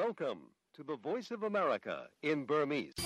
Welcome to the Voice of America in Burmese.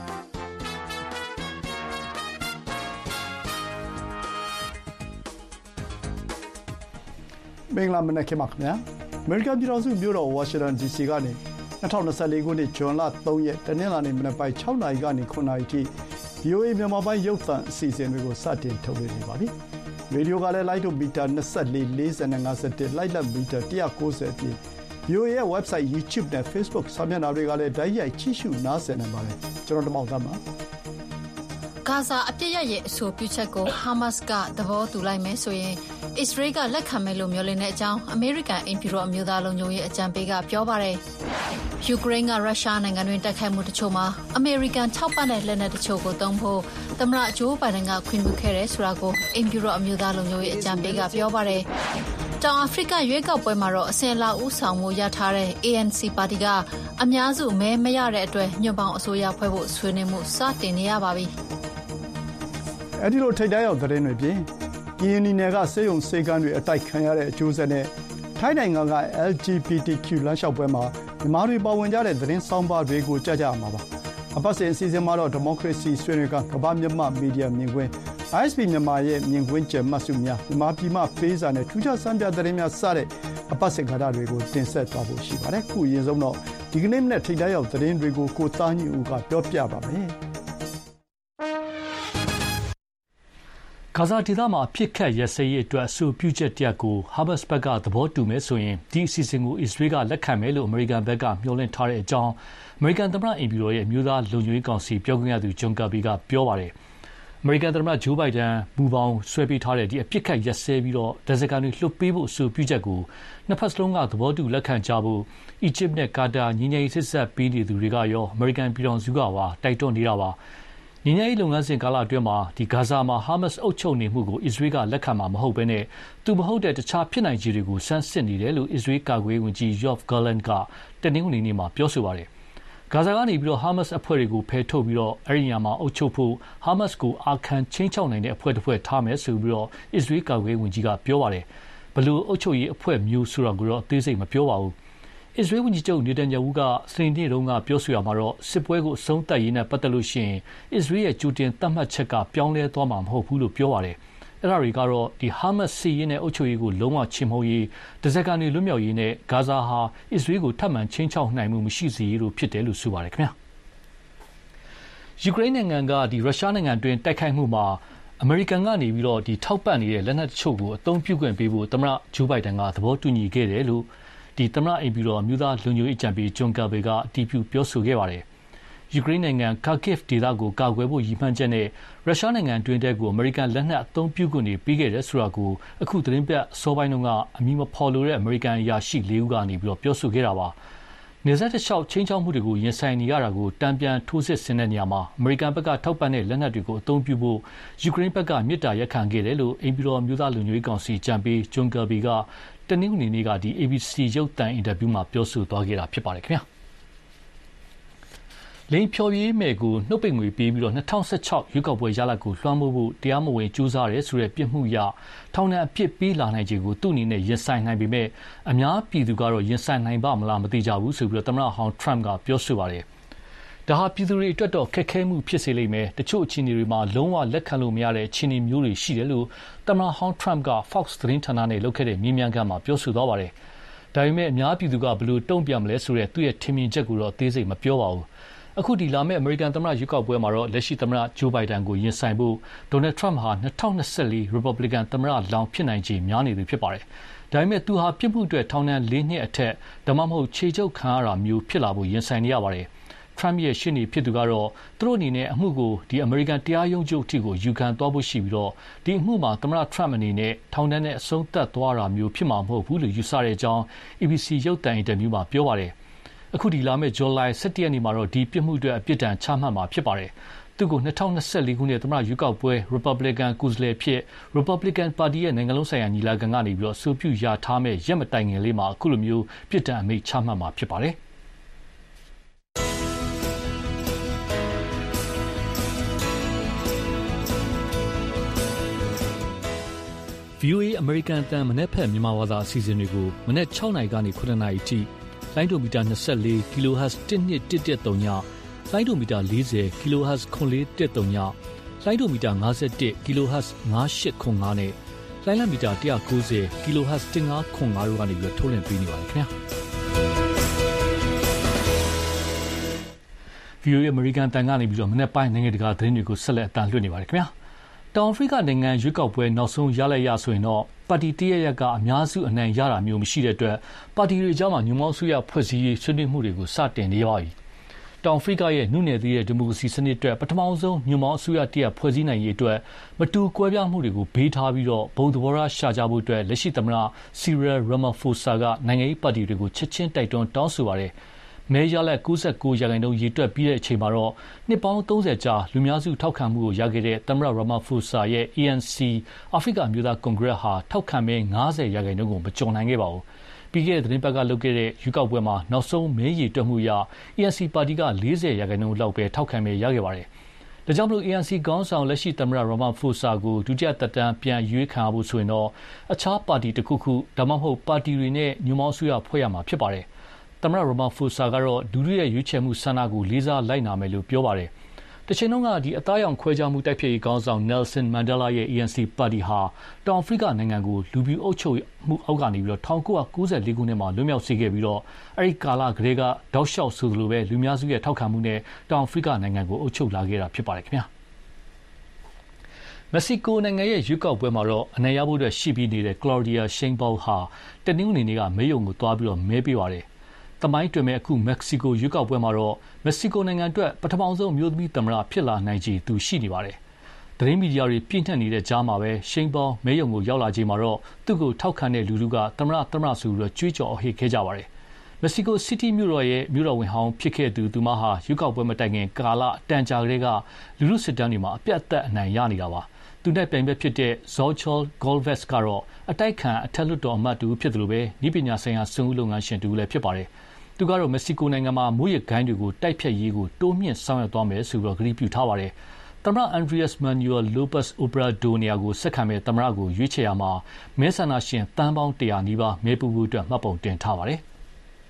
မင်္ဂလာမနက်ခင်းပါခင်ဗျာအမေရိကန်ပြည်ထောင်စုမြို့တော်ဝါရှင်တန် DC ကနေ2024ခုနှစ်ဇွန်လ3ရက်တနင်္လာနေ့မနက်ပိုင်း6နာရီကနေ9နာရီထိ VOA မြန်မာပိုင်းရုပ်သံအစီအစဉ်တွေကိုစတင်ထုတ်လွှင့်နေပါပြီ။ရေဒီယိုကလည်းလိုက်ထုတ်မီတာ24 40 51လိုက်လက်မီတာ190အပြင် VOA ရဲ့ website YouTube နဲ့ Facebook စာမျက်နှာတွေကလည်းတိုက်ရိုက်ကြည့်ရှုနားဆင်နိုင်ပါတယ်။ကျွန်တော်တမောင်သားပါ။ဂါဇာအပြစ်ရရဲ့အဆိုပြုချက်ကိုဟာမတ်စ်ကသဘောတူလိုက်မယ်ဆိုရင်အစ္စရေးကလက်ခံမယ်လို့မျှော်လင့်တဲ့အကြောင်းအမေရိကန်အိမ်ဖြူတော်အမျိုးသားလုံခြုံရေးအကြံပေးကပြောပါတယ်။ယူကရိန်းကရုရှားနိုင်ငံတွင်တိုက်ခိုက်မှုတချို့မှာအမေရိကန်ထောက်ပံ့တဲ့လက်နက်တချို့ကိုသုံးဖို့သမ္မတဂျိုးဘိုင်ဒန်ကခွင့်ပြုခဲ့တယ်ဆိုတာကိုအိမ်ဖြူတော်အမျိုးသားလုံခြုံရေးအကြံပေးကပြောပါတယ်။တောင်အာဖရိကရွေးကောက်ပွဲမှာတော့အစဉ်အလာဦးဆောင်မှုရထားတဲ့ ANC ပါတီကအများစုမဲမရတဲ့အတွက်ညွန့်ပေါင်းအစိုးရဖွဲ့ဖို့ဆွေးနွေးမှုစတင်နေရပါပြီ။အဲဒီလိုထိပ်တန်းရောက်သတင်းတွေပြင်ကရင်နီနယ်ကစေယုံစေကန်းတွေအတိုက်ခံရတဲ့အကျိုးဆက်နဲ့ထိုင်းနိုင်ငံက LGBTQ လမ်းလျှောက်ပွဲမှာမြန်မာတွေပါဝင်ကြတဲ့သတင်းဆောင်ပါတွေကိုကြားကြရမှာပါ။အပတ်စဉ်အစီအစဉ်မှာတော့ဒီမိုကရေစီဆွေးနွေးကကမ္ဘာ့မြတ်မီဒီယာမြင်ကွင်း ISP မြန်မာရဲ့မြင်ကွင်းကျယ်မှတ်စုများမြန်မာပြည်မှဖေးစာနဲ့ထူးခြားစံပြသတင်းများစတဲ့အပတ်စဉ်ကဏ္ဍတွေကိုတင်ဆက်သွားဖို့ရှိပါတယ်။ခုအရင်ဆုံးတော့ဒီကနေ့မနေ့ထိပ်တန်းရောက်သတင်းတွေကိုကိုသားညဦးကပြောပြပါမယ်။ဂါဇာဒေသမှာအဖြစ်ခတ်ရစရေးအတွက်အဆိုပြုချက်တရက်ကိုဟာမတ်စ်ဘက်ကသဘောတူမယ်ဆိုရင်ဒီအစီအစဉ်ကိုအစ္စရေးကလက်ခံမယ်လို့အမေရိကန်ဘက်ကမျှော်လင့်ထားတဲ့အကြောင်းအမေရိကန်သမ္မတအိမ်ဖြူတော်ရဲ့အမျိုးသားလုံခြုံရေးကောင်စီပြောခွင့်ရသူဂျွန်ကာဘီကပြောပါတယ်။အမေရိကန်သမ္မတဂျိုးဘိုင်ဒန်မူပေါင်းဆွဲပေးထားတဲ့ဒီအဖြစ်ခတ်ရစဲပြီးတော့ဒဇက်ကန်တွေလွှတ်ပေးဖို့အဆိုပြုချက်ကိုနှစ်ဖက်စလုံးကသဘောတူလက်ခံကြဖို့အီဂျစ်နဲ့ကာတာညီညွတ်ရေးစစ်ဆက်ပေးနေသူတွေကရောအမေရိကန်ပြည်ထောင်စုကပါတိုက်တွန်းနေတာပါ။ညီညွတ်ရေးလုပ်ငန်းစဉ်ကာလအတွင်းမှာဒီဂါဇာမှာဟာမတ်စ်အုပ်ချုပ်နေမှုကိုအစ္စရေးကလက်ခံမှာမဟုတ်ဘဲနဲ့သူမဟုတ်တဲ့တခြားဖြစ်နိုင်ခြေတွေကိုစမ်းစစ်နေတယ်လို့အစ္စရေးကာကွယ်ရေးဝန်ကြီးယော့ဖ်ဂါလန်ကတနင်္ဂနွေနေ့မှာပြောဆိုပါတယ်။ဂါဇာကနေပြီးတော့ဟာမတ်စ်အဖွဲ့တွေကိုဖယ်ထုတ်ပြီးတော့အဲဒီနေရာမှာအုပ်ချုပ်ဖို့ဟာမတ်စ်ကိုအာခံချင်းချောက်နိုင်တဲ့အဖွဲ့တစ်ဖွဲ့ထားမယ်ဆိုပြီးတော့အစ္စရေးကာကွယ်ရေးဝန်ကြီးကပြောပါတယ်။ဘလို့အုပ်ချုပ်ရေးအဖွဲ့မျိုးဆိုတာကိုတော့အသေးစိတ်မပြောပါဘူး။အစ္စရေးဝန်ကြီးချုပ်နေတန်ယာဟုကစနေနေ့တုန်းကပြောဆိုရမှာတော့စစ်ပွဲကိုအဆုံးသတ်ရေးနဲ့ပတ်သက်လို့ရှိရင်အစ္စရေးရဲ့ကြိုတင်သတ်မှတ်ချက်ကပြောင်းလဲသွားမှာမဟုတ်ဘူးလို့ပြောပါတယ်။အဲ့ဒါတွေကတော့ဒီဟာမတ်စ်စီးရင်နဲ့အုပ်ချုပ်ရေးကိုလုံးဝချေမှုန်းရေးဒဇက်ကန်တွေလွတ်မြောက်ရေးနဲ့ဂါဇာဟာအစ္စရေးကိုထပ်မံချင်းချောက်နိုင်မှုမရှိစေရေးလို့ဖြစ်တယ်လို့ဆိုပါတယ်ခင်ဗျာ။ယူကရိန်းနိုင်ငံကဒီရုရှားနိုင်ငံတွင်တိုက်ခိုက်မှုမှာအမေရိကန်ကနေပြီးတော့ဒီထောက်ပံ့နေတဲ့လက်နက်တချို့ကိုအသုံးပြုခွင့်ပေးဖို့သမ္မတဂျိုးဘိုင်ဒန်ကသဘောတူညီခဲ့တယ်လို့ဒီသမ္မတအိမ်ဖြူတော်အမျိုးသားလုံခြုံရေးအကြံပေးဂျွန်ကာဘီကအတည်ပြုပြောဆိုခဲ့ပါတယ်။ယူကရိန်းနိုင်ငံကာကစ်ဒေသကိုကာကွယ်ဖို့ရည်မှန်းချက်နဲ့ရုရှားနိုင်ငံတွင်းတဲကိုအမေရိကန်လက်နက်အသုံးပြုခွင့်တွေပေးခဲ့တယ်ဆိုတာကိုအခုသတင်းပတ်စောပိုင်းတုန်းကအမည်မဖော်လိုတဲ့အမေရိကန်အရာရှိ၄ဦးကနေပြီးတော့ပြောဆိုခဲ့တာပါ။နေဆက်တလျှောက်ချင်းချောက်မှုတွေကိုရင်ဆိုင်နေရတာကိုတံပြန်ထိုးစစ်ဆင်တဲ့နေရာမှာအမေရိကန်ဘက်ကထောက်ပံ့တဲ့လက်နက်တွေကိုအသုံးပြုဖို့ယူကရိန်းဘက်ကမြစ်တာရက်ခံခဲ့တယ်လို့အိမ်ဖြူတော်အမျိုးသားလုံခြုံရေးကောင်စီအကြံပေးဂျွန်ကာဘီကတနင်္ဂနွေနေ့ကဒီ ABC ရုပ်သံအင်တာဗျူးမှာပြောဆိုသွားခဲ့တာဖြစ်ပါတယ်ခင်ဗျာ။လိန်ဖြော်ရေးမယ်ကိုနှုတ်ပိတ်ငွေပေးပြီးတော့2016ရွေးကောက်ပွဲရလဒ်ကိုလွှမ်းမိုးဖို့တရားမဝင်ကြိုးစားရဲဆိုတဲ့ပြစ်မှုရထောင်ဒဏ်အပြစ်ပေးလာနိုင်ခြေကိုသူ့အနေနဲ့ရင်ဆိုင်နိုင်ပေမဲ့အများပြည်သူကတော့ရင်ဆိုင်နိုင်ပါမလားမသိကြဘူးဆိုပြီးတော့သမ္မတဟောင်းထရမ့်ကပြောဆိုပါတယ်။ဒါဟာပြည်သူတွေအတွက်တော့ခက်ခဲမှုဖြစ်စေလိမ့်မယ်တချို့အခြေအနေတွေမှာလုံးဝလက်ခံလို့မရတဲ့အခြေအနေမျိုးတွေရှိတယ်လို့သမ္မတဟောင်းထရမ့်က Fox သတင်းဌာနနဲ့လုပ်ခဲ့တဲ့မြင်းမြန်ခန်းမှာပြောဆိုသွားပါတယ်။ဒါပေမဲ့အများပြည်သူကဘယ်လိုတုံ့ပြန်မလဲဆိုတဲ့သူ့ရဲ့ထင်မြင်ချက်ကိုတော့အသေးစိတ်မပြောပါဘူး။အခုဒီလာမယ့်အမေရိကန်သမ္မတရွေးကောက်ပွဲမှာတော့လက်ရှိသမ္မတဂျိုးဘိုင်ဒန်ကိုရင်ဆိုင်ဖို့ဒေါ်နယ်ထရမ့်ဟာ2024 Republican သမ္မတလောင်ဖြစ်နိုင်ခြေများနေသူဖြစ်ပါတယ်။ဒါပေမဲ့သူဟာပြစ်မှုအတွက်ထောင်ဒဏ်4နှစ်အထက်ဒါမှမဟုတ်ခြေချုပ်ခံရတာမျိုးဖြစ်လာဖို့ရင်ဆိုင်နေရပါတယ်။ထရမ့်ရဲ့ရှေ့နေဖြစ်သူကတော့သူတို့အနေနဲ့အမှုကိုဒီအမေရိကန်တရားရုံးချုပ်အထိကိုယူခံသွားဖို့ရှိပြီးတော့ဒီအမှုမှာသမ္မတထရမ့်အနေနဲ့ထောင်ဒဏ်နဲ့အဆုံးသတ်သွားတာမျိုးဖြစ်မှာမဟုတ်ဘူးလို့ယူဆတဲ့အကြောင်း ABC ရုပ်သံအင်တာဗျူးမှာပြောပါတယ်။အခုဒီလာမယ့်ဇူလိုင်17ရက်နေ့မှာတော့ဒီပြစ်မှုအတွက်အပြစ်ဒဏ်ချမှတ်မှာဖြစ်ပါတယ်။သူ့ကို2024ခုနှစ်သမ္မတရွေးကောက်ပွဲ Republican ကိုယ်စားလှယ်ဖြစ် Republican ပါတီရဲ့နိုင်ငံလုံးဆိုင်ရာညီလာခံကနေပြီးတော့အဆိုပြုရထားမဲ့ရက်မတိုင်ခင်လေးမှာအခုလိုမျိုးပြစ်ဒဏ်အမိန့်ချမှတ်မှာဖြစ်ပါတယ်။ VOA အမေရိကန်အသံမနက်ဖြန်မြန်မာဘာသာအစီအစဉ်တွေကိုမနက်6နာရီကနေ9နာရီထိလိုင်းဒိုမီတာ24 kHz 12113ညလိုင်းဒိုမီတာ40 kHz 9413ညလိုင်းဒိုမီတာ51 kHz 9805နဲ့လိုင်းလံမီတာ190 kHz 1505တို့ကနေပြီးထုတ်လွှင့်ပေးနေပါတယ်ခင်ဗျာVOA အမေရိကန်တန်ကနေပြီးတော့မနေ့ပိုင်းနိုင်ငံတကာသတင်းတွေကိုဆက်လက်အတန်းလွှင့်နေပါတယ်ခင်ဗျာတောင်အာဖရိကနိုင်ငံရွေးကောက်ပွဲနောက်ဆုံးရလဒ်ရဆိုရင်တော့ပါတီတရက်ကအများစုအနိုင်ရတာမျိုးမရှိတဲ့အတွက်ပါတီတွေကြားမှာညွှန်ပေါင်းအစိုးရဖွဲ့စည်းရေးဆွေးနွေးမှုတွေကိုစတင်နေပါပြီ။တောင်အာဖရိကရဲ့နုနယ်သေးတဲ့ဒီမိုကရေစီစနစ်အတွက်ပထမဆုံးညွှန်ပေါင်းအစိုးရတရက်ဖွဲ့စည်းနိုင်ရေးအတွက်မတူကွဲပြားမှုတွေကိုဘေးထားပြီးတော့ဘုံသဘောထားရှာကြဖို့အတွက်လက်ရှိသမ္မတ Cyril Ramaphosa ကနိုင်ငံရေးပါတီတွေကိုချက်ချင်းတိုက်တွန်းတောင်းဆိုပါတယ်။မဲရလဒ်69%ရေတွက်ပြီးတဲ့အချိန်မှာတော့နှစ်ပေါင်း30ကြာလူများစုထောက်ခံမှုကိုရခဲ့တဲ့သမ္မတ Ramaphosa ရဲ့ ANC အာဖရိကအမျိုးသားကွန်ဂရက်ဟာထောက်ခံမဲ90%ကိုမကျော်နိုင်ခဲ့ပါဘူး။ပြီးခဲ့တဲ့သတင်းပတ်ကလုပ်ခဲ့တဲ့ရွေးကောက်ပွဲမှာနောက်ဆုံးမဲရေတွက်မှုအရ ANC ပါတီက40%လောက်ပဲထောက်ခံမဲရခဲ့ပါတယ်။ဒါကြောင့်မလို့ ANC ခေါင်းဆောင်လက်ရှိသမ္မတ Ramaphosa ကိုဒုတိယသက်တမ်းပြန်ရွေးခံရဖို့ဆိုရင်တော့အခြားပါတီတစ်ခုခုဒါမှမဟုတ်ပါတီတွေနဲ့ညွှန်ပေါင်းအစိုးရဖွဲ့ရမှာဖြစ်ပါတယ်။သမ္မတ Ramaphosa ကတော့လူထုရဲ့ရွေးချယ်မှုဆန္ဒကိုလေးစားလိုက်နာမယ်လို့ပြောပါတယ်။တချိန်လုံးကအသားရောင်ခွဲခြားမှုတိုက်ဖျက်ရေးခေါင်းဆောင် Nelson Mandela ရဲ့ ANC ပါတီဟာတောင်အာဖရိကနိုင်ငံကိုလူပြူအုပ်ချုပ်မှုအောက်ကနေပြီးတော့1994ခုနှစ်မှာလွတ်မြောက်စေခဲ့ပြီးတော့အဲဒီကာလကလေးကတောက်လျှောက်ဆိုသလိုပဲလူများစုရဲ့ထောက်ခံမှုနဲ့တောင်အာဖရိကနိုင်ငံကိုအုပ်ချုပ်လာခဲ့တာဖြစ်ပါတယ်ခင်ဗျာ။မက္ကဆီကိုနိုင်ငံရဲ့ရွေးကောက်ပွဲမှာတော့အနိုင်ရဖို့အတွက်ရှိပြီးနေတဲ့ Claudia Sheinbaum ဟာတနင်္ဂနွေနေ့ကမဲရုံကိုသွားပြီးတော့မဲပေးပါတယ်။သမိုင်းတွင်မဲ့အခုမက္ကဆီကိုရွေးကောက်ပွဲမှာတော့မက္ကဆီကိုနိုင်ငံအတွက်ပထမဆုံးအမျိုးသမီးသမ္မတဖြစ်လာနိုင်ခြေသူရှိနေပါတယ်။သတင်းမီဒီယာတွေပြည့်နှက်နေတဲ့ကြားမှာပဲရှိန်ပေါင်းမဲရုံကိုရောက်လာချိန်မှာတော့သူ့ကိုထောက်ခံတဲ့လူထုကသမ္မတဆိုပြီးကြွေးကြော်အဟစ်ခဲ့ကြပါတယ်။မက္ကဆီကိုစီးတီးမြို့တော်ရဲ့မြို့တော်ဝင်ဟောင်းဖြစ်ခဲ့သူမဟာရွေးကောက်ပွဲမတိုင်ခင်ကာလအတန်ကြာကလေးကလူထုစစ်တမ်းတွေမှာအပြတ်အသတ်အနိုင်ရနေတာပါ။သူနဲ့ပြိုင်ဘက်ဖြစ်တဲ့ Xochitl Gálvez ကတော့အတိုက်ခံအထက်လွှတ်တော်အမတ်တူဖြစ်တယ်လို့ပဲဤပညာဆိုင်ရာစွန့်ဦးလုပ်ငန်းရှင်တူလည်းဖြစ်ပါတယ်။သူကတော့မက္ကဆီကိုနိုင်ငံမှာမိုးရဂိုင်းတွေကိုတိုက်ဖြတ်ရေးကိုတိုးမြင့်ဆောင်ရွက်သွားမယ်ဆိုပြီးကတိပြုထားပါတယ်။သမ္မတ Andrés Manuel López Obrador နေရာကိုဆက်ခံမဲ့သမ္မတကိုရွေးချယ်ရမှာမဲဆန္ဒရှင်တန်းပေါင်း100နီးပါးမဲပူဖို့အတွက်မှတ်ပုံတင်ထားပါတယ်။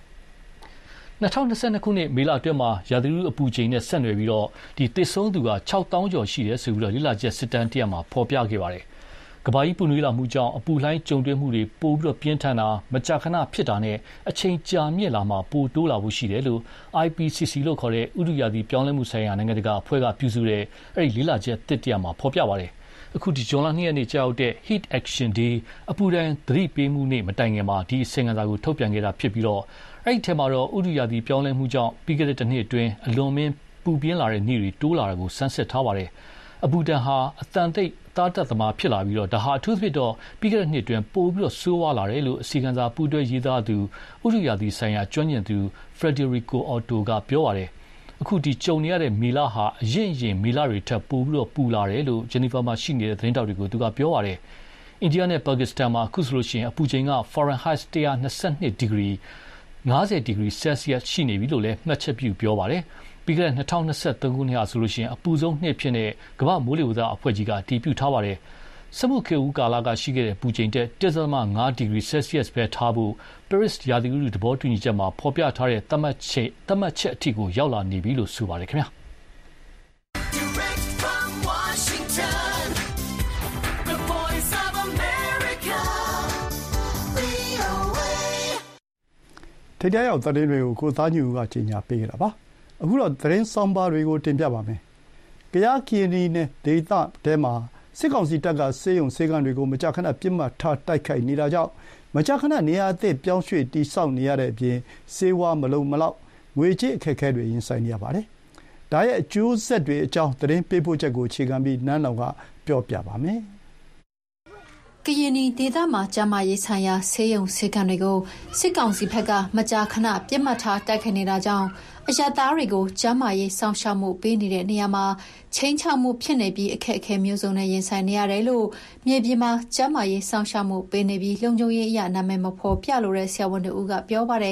2022ခုနှစ်မေလအတွင်းမှာရာသီဥတုအပူချိန်နဲ့ဆက်နွယ်ပြီးတော့သေဆုံးသူက6000ကျော်ရှိတယ်ဆိုပြီးလေ့လာချက်စစ်တမ်းတရက်မှာဖော်ပြခဲ့ပါတယ်။ကမ္ဘာကြီးပူနွေးလာမှုကြောင့်အပူလှိုင်းကြုံတွေ့မှုတွေပိုပြီးပြင်းထန်တာမကြာခဏဖြစ်တာနဲ့အချိန်ကြာမြင့်လာမှပိုတိုးလာဖို့ရှိတယ်လို့ IPCC လို့ခေါ်တဲ့ဥတုရာသီပြောင်းလဲမှုဆိုင်ရာနိုင်ငံတကာအဖွဲ့ကပြုစုတဲ့အဲဒီလေ့လာချက်တစ်တရမှာဖော်ပြပါတယ်။အခုဒီဇွန်လ2ရက်နေ့ကြာရောက်တဲ့ Heat Action Day အပူဒဏ်သတိပေးမှုနေ့မတိုင်ခင်မှာဒီအစီအစဉ်ကိုထုတ်ပြန်ခဲ့တာဖြစ်ပြီးတော့အဲဒီထဲမှာတော့ဥတုရာသီပြောင်းလဲမှုကြောင့်ပြီးခဲ့တဲ့တစ်နှစ်အတွင်းအလွန်မင်းပူပြင်းလာတဲ့နေ့တွေတိုးလာတာကိုစမ်းစစ်ထားပါတယ်။အပူဒဏ်ဟာအတန်တိတ်သားတက်သမားဖြစ်လာပြီးတော့ဒါဟာအထူးသဖြင့်တော့ပြီးခဲ့တဲ့နှစ်အတွင်းပိုပြီးဆိုးဝါးလာတယ်လို့အစီအကံစာပူးတွဲရေးသားသူဥတုရာသီဆိုင်ရာကျွမ်းကျင်သူ Federico Otto ကပြောပါတယ်။အခုဒီကြုံနေရတဲ့မေလဟာအရင်မေလတွေထက်ပိုပြီးပူလာတယ်လို့ဂျနီဗာမှာရှိနေတဲ့သတင်းတောက်တွေကိုသူကပြောပါတယ်။အိန္ဒိယနဲ့ပါကစ္စတန်မှာအခုဆိုလို့ရှိရင်အပူချိန်က Fahrenheit 122 ဒီဂရီ50 ဒီဂရီ Celsius ရှိနေပြီလို့လည်းမှတ်ချက်ပြုပြောပါတယ်။ပြီးခဲ့တဲ့2023ခုနှစ်ဟာဆိုလို့ရှိရင်အပူဆုံးနှစ်ဖြစ်တဲ့ကမ္ဘာမိုးလေဝသအဖွဲ့ကြီးကအတည်ပြုထားပါတယ်။စမှုခေဦးကာလကရှိခဲ့တဲ့ပူချိန်တက်1.5 ဒီဂရီ Celsius ပဲထားဖို့ Paris ရာသီဥတုသဘောတူညီချက်မှာဖော်ပြထားတဲ့သတ်မှတ်ချက်အထိကိုရောက်လာနေပြီလို့ဆိုပါတယ်ခင်ဗျာ။ Direct from Washington, the voice of America, VOA ထိပ်တန်းရောက်သတင်းတွေကိုကိုသားညူကကြီးညာပေးကြတာပါ။အခုတော့သတင်းဆောင်ပါတွေကိုတင်ပြပါမယ်။ကယားကီနီနဲ့ဒေသတဲမှာစစ်ကောင်စီတပ်ကစေယုံစေကန်တွေကိုမကြာခဏပြစ်မှတ်ထားတိုက်ခိုက်နေတာကြောင့်မကြာခဏနေရာအသစ်ပြောင်းရွှေ့တိစောက်နေရတဲ့အပြင်စေဝါမလုံမလောက်ငွေကြေးအခက်အခဲတွေရင်ဆိုင်နေရပါတယ်။ဒါရဲ့အကျိုးဆက်တွေအကြောင်းသတင်းပေးပို့ချက်ကိုအခြေခံပြီးနန်းလောင်ကပြောပြပါမယ်။ကရင်နီဒေသမှာကျန်းမာရေးဆိုင်ရာဆေးရုံဆေးခန်းတွေကိုစစ်ကောင်စီဘက်ကမကြာခဏပြစ်မှတ်ထားတိုက်ခိုက်နေတာကြောင့်အရပ်သားတွေကိုကျန်းမာရေးစောင့်ရှောက်မှုပေးနေတဲ့နေရာမှာချိန်ချမှုဖြစ်နေပြီးအခက်အခဲမျိုးစုံနဲ့ရင်ဆိုင်နေရတယ်လို့မြေပြင်မှာကျန်းမာရေးစောင့်ရှောက်မှုပေးနေပြီးလုံခြုံရေးအရနာမည်မဖော်ပြလိုတဲ့ဆရာဝန်တို့ကပြောပါတယ်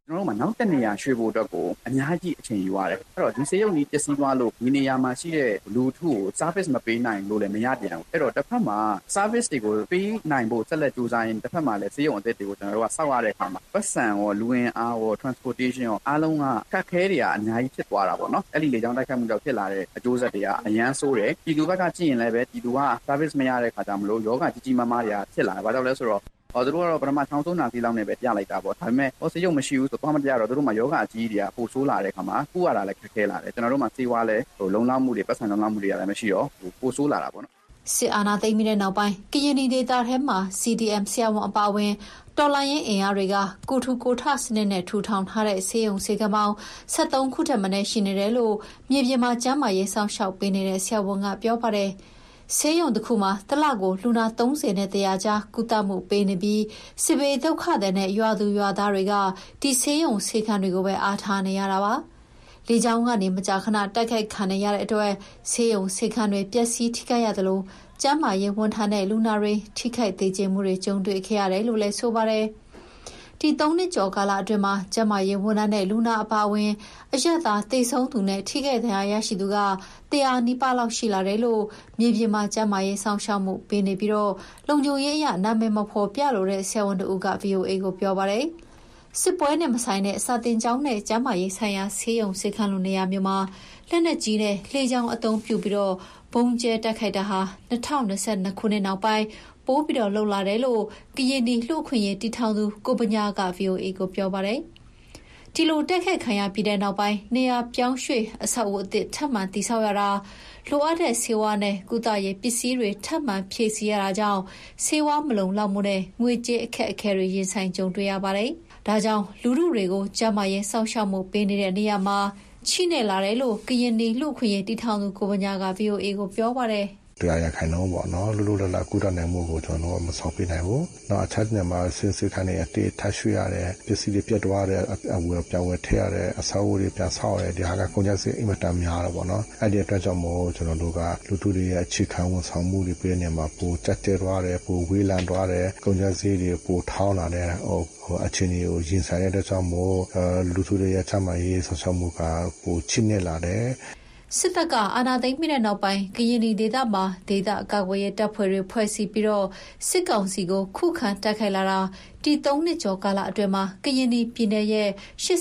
ကျွန်တော်တို့မှာနောက်တစ်နေရာရွှေ့ဖို့အတွက်ကိုအများကြီးအချိန်ယူရတယ်အဲ့တော့ဒီဆေးရုံကြီးပျက်စီးသွားလို့ဒီနေရာမှာရှိတဲ့လူထုကို service မပေးနိုင်လို့လည်းမရပြန်ဘူးအဲ့တော့တစ်ဖက်မှာ service တွေကိုပေးနိုင်ဖို့ဆက်လက်ကြိုးစားရင်တစ်ဖက်မှာလည်းဆေးရုံအသစ်တွေကိုကျွန်တော်တို့ကစောက်ရတဲ့အခါမှာပတ်စံရောလူဝင်အားရော transportation ရောအားလုံးကခက်ခဲတွေကအများကြီးဖြစ်သွားတာပေါ့နော်အဲ့ဒီလေကြောင်းတိုက်ခိုက်မှုကြောင့်ဖြစ်လာတဲ့အကျိုးဆက်တွေကအရန်ဆိုးတယ်ပြည်သူဘက်ကကြည့်ရင်လည်းပဲပြည်သူက service မရတဲ့ခါကျမလို့ယောဂကြီးကြီးမားမားတွေကဖြစ်လာတယ်ဘာကြောင့်လဲဆိုတော့သူတို့ကတော့ပထမချောင်းဆုံးနာစီလောက်နဲ့ပဲပြလိုက်တာပေါ့ဒါပေမဲ့ဆေးရုံမရှိဘူးဆိုတော့မပြတော့သူတို့မှာယောဂအကြီးတွေကပိုဆိုးလာတဲ့ခါမှာကုရတာလည်းခက်ခဲလာတယ်ကျွန်တော်တို့မှာဆေးဝါးလည်းလုံလောက်မှုတွေပတ်စံလုံလောက်မှုတွေကလည်းမရှိတော့ပိုဆိုးလာတာပေါ့နော်စစ်အာဏာသိမ်းပြီးတဲ့နောက်ပိုင်းကရင်ပြည်ဒေသထဲမှာ CDM ဆရာဝန်အပါအဝင်တော်လှန်ရေးအင်အားတွေကကိုထူကိုထစနစ်နဲ့ထူထောင်ထားတဲ့ဆေးရုံဆေးကမ်းပေါင်း73ခုထက်မနည်းရှိနေတယ်လို့မြေပြင်မှာကျန်းမာရေးစောင့်ရှောက်ပေးနေတဲ့ဆရာဝန်ကပြောပါတယ်ဆေးရုံတစ်ခုမှာတစ်လကိုလူနာ30နဲ့100ကြားကုသမှုပေးနေပြီးစစ်ဘေးဒုက္ခသည်နဲ့ရွာသူရွာသားတွေကဒီဆေးရုံဆေးခန်းတွေကိုပဲအားထားနေရတာပါလေကြောင်းကနေမကြာခဏတိုက်ခိုက်ခံရတဲ့အတွက်ဆေးရုံဆေးခန်းတွေပျက်စီးထိခိုက်ရတယ်လို့ကျန်းမာရေးဝန်ထမ်းတဲ့လူနာတွေထိခိုက်သေးခြင်းမှုတွေကြုံတွေ့ခဲ့ရတယ်လို့လည်းဆိုပါတယ်ဒီ3နှစ်ကျော်ကာလအတွင်းမှာကျန်းမာရေးဝန်ထမ်းတဲ့လူနာအပါအဝင်အရက်သားတိတ်ဆုံးသူနဲ့ထိခိုက်ဒဏ်ရာရရှိသူက100နီးပါးလောက်ရှိလာတယ်လို့မြေပြင်မှာကျန်းမာရေးဆောင်ရှောက်မှုပေးနေပြီးတော့လုံခြုံရေးအရနာမည်မဖော်ပြလိုတဲ့ဆရာဝန်တို့က VOA ကိုပြောပါတယ်စစ်ပွဲနဲ့မဆိုင်တဲ့စာတင်ကျောင်းနဲ့ကျန်းမာရေးဆိုင်ရာဆေးရုံဆေးခန်းလိုနေရာမျိုးမှာလက်နက်ကြီးနဲ့လေကြောင်းအသုံးပြုပြီးတော့ဘုံကျဲတက်ခိုက်တာဟာ2022ခုနှစ်နောက်ပိုင်းပိုးပြီးတော့လှုပ်လာတယ်လို့ကရင်ပြည်လှုပ်ခွင့်ရတီထောင်သူကိုပညာက VOA ကိုပြောပါတယ်ဒီလိုတက်ခိုက်ခံရပြီးတဲ့နောက်ပိုင်းနေရာပြောင်းရွှေ့အဆောက်အဦအသစ်ထပ်မံတည်ဆောက်ရတာလိုအပ်တဲ့ဆေးဝါးနဲ့ကုသရေးပစ္စည်းတွေထပ်မံဖြည့်ဆည်းရတာကြောင့်ဆေးဝါးမလုံလောက်မှုနဲ့ငွေကြေးအခက်အခဲတွေရင်ဆိုင်ကြုံတွေ့ရပါတယ်ဒါကြောင့်လူထုတွေကိုကျန်းမာရေးစောင့်ရှောက်မှုပေးနေတဲ့နေရာမှာချိနေလာတယ်လို့ကရင်ပြည်လှုပ်ခွင့်ရတီထောင်သူကိုပညာက VOA ကိုပြောပါတယ်တရားရခိုင်တော့ပေါ့နော်လူလကုတနိုင်မှုကိုကျွန်တော်မဆောင်ပြနိုင်ဘူး။နောက်အခြားနေမှာစင်စစ်ခိုင်နေအတေးထရွှေရတယ်ပစ္စည်းတွေပြတ်သွားတယ်အဝယ်ပြောင်းဝယ်ထည့်ရတယ်အဆောက်အဦတွေပြန်ဆောက်ရတယ်ဒီဟာကကုန်ကျစရိတ်အင်မတန်များတော့ပေါ့နော်အဲ့ဒီအတွက်ကြောင့်မို့ကျွန်တော်တို့ကလူထုတွေရဲ့အခြေခံဝန်ဆောင်မှုတွေပေးနေမှာပိုတက်တဲသွားတယ်ပိုဝေးလံသွားတယ်ကုန်ကျစရိတ်တွေပိုထောင်းလာတယ်အခြေအနေကိုရင်ဆိုင်ရတဲ့ကြောင့်မို့လူထုတွေရဲ့ချမှတ်ရေးဆောင်ရှောက်မှုကပိုချိနေလာတယ်စစ်တပ်ကအာဏာသိမ်းပြီးတဲ့နောက်ပိုင်းကရင်ပြည်ဒေသမှာဒေသကာကွယ်ရေးတပ်ဖွဲ့တွေဖွဲ့စည်းပြီးတော့စစ်ကောင်စီကိုခုခံတိုက်ခိုက်လာတာဒီ3နှစ်ကျော်ကာလအတွင်းမှာကရင်ပြည်နယ်ရဲ့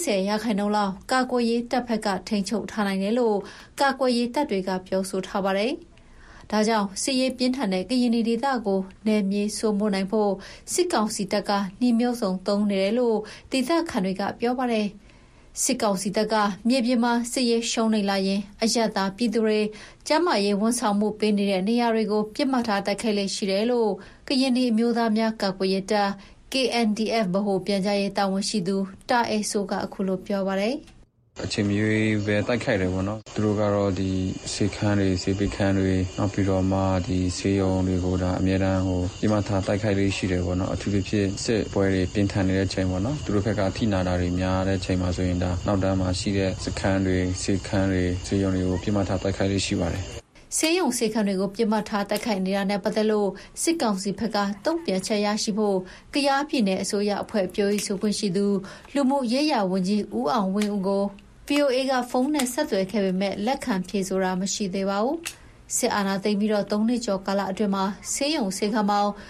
80%လောက်ကာကွယ်ရေးတပ်ဖက်ကထိန်းချုပ်ထားနိုင်တယ်လို့ကာကွယ်ရေးတပ်တွေကပြောဆိုထားပါတယ်။ဒါကြောင့်စစ်ရေးပြင်းထန်တဲ့ကရင်ဒေသကိုနယ်မြေစိုးမိုးနိုင်ဖို့စစ်ကောင်စီတပ်ကနှီးမျိုးစုံသုံးနေတယ်လို့ဒေသခံတွေကပြောပါတယ်။စစ်ကောင်စီတပ်ကမြေပြင်မှာစစ်ရေးရှုံးနေလာရင်အရက်သားပြည်သူတွေကျန်းမာရေးဝန်ဆောင်မှုပေးနေတဲ့နေရာတွေကိုပြစ်မှတ်ထားတိုက်ခိုက်လေရှိတယ်လို့ကရင်ပြည်အမျိုးသားများကာကွယ်ရေးတပ် KNDF ဗဟိုပြန်ကြားရေးတာဝန်ရှိသူတာအေဆိုကအခုလိုပြောပါတယ်အချိန်မျိုးပဲတိုက်ခိုက်တယ်ပေါ့နော်သူတို့ကတော့ဒီစေခန်းတွေစေပိခန်းတွေနောက်ပြီးတော့မှဒီဆေးရုံတွေကိုဒါအများတန်းဒီမှာထားတိုက်ခိုက်လေးရှိတယ်ပေါ့နော်အထူးသဖြင့်စစ်ပွဲတွေပြင်းထန်နေတဲ့ချိန်ပေါ့နော်သူတို့ဘက်ကထိနာတာတွေများတဲ့ချိန်မှာဆိုရင်ဒါနောက်တန်းမှာရှိတဲ့စခန်းတွေစေခန်းတွေဆေးရုံတွေကိုပြင်းထန်ထားတိုက်ခိုက်လေးရှိပါတယ်ဆေးရုံဆေးခန်းတွေကိုပြစ်မှတ်ထားတိုက်ခိုက်နေတာနဲ့ပတ်သက်လို့စစ်ကောင်စီဘက်ကတုံ့ပြန်ချက်ရရှိဖို့ကယားပြည်နယ်အစိုးရအဖွဲ့ပြောရေးဆိုခွင့်ရှိသူလူမှုရေးရာဝန်ကြီးဦးအောင်ဝင်းဦးကိုVOA ကဖုန်းနဲ့ဆက်သွယ်ခဲ့ပေမဲ့လက်ခံဖြေဆိုတာမရှိသေးပါဘူး။စစ်အာဏာသိမ်းပြီးတော့3နှစ်ကျော်ကာလအတွင်းမှာဆေးရုံဆေးခန်းပေါင်း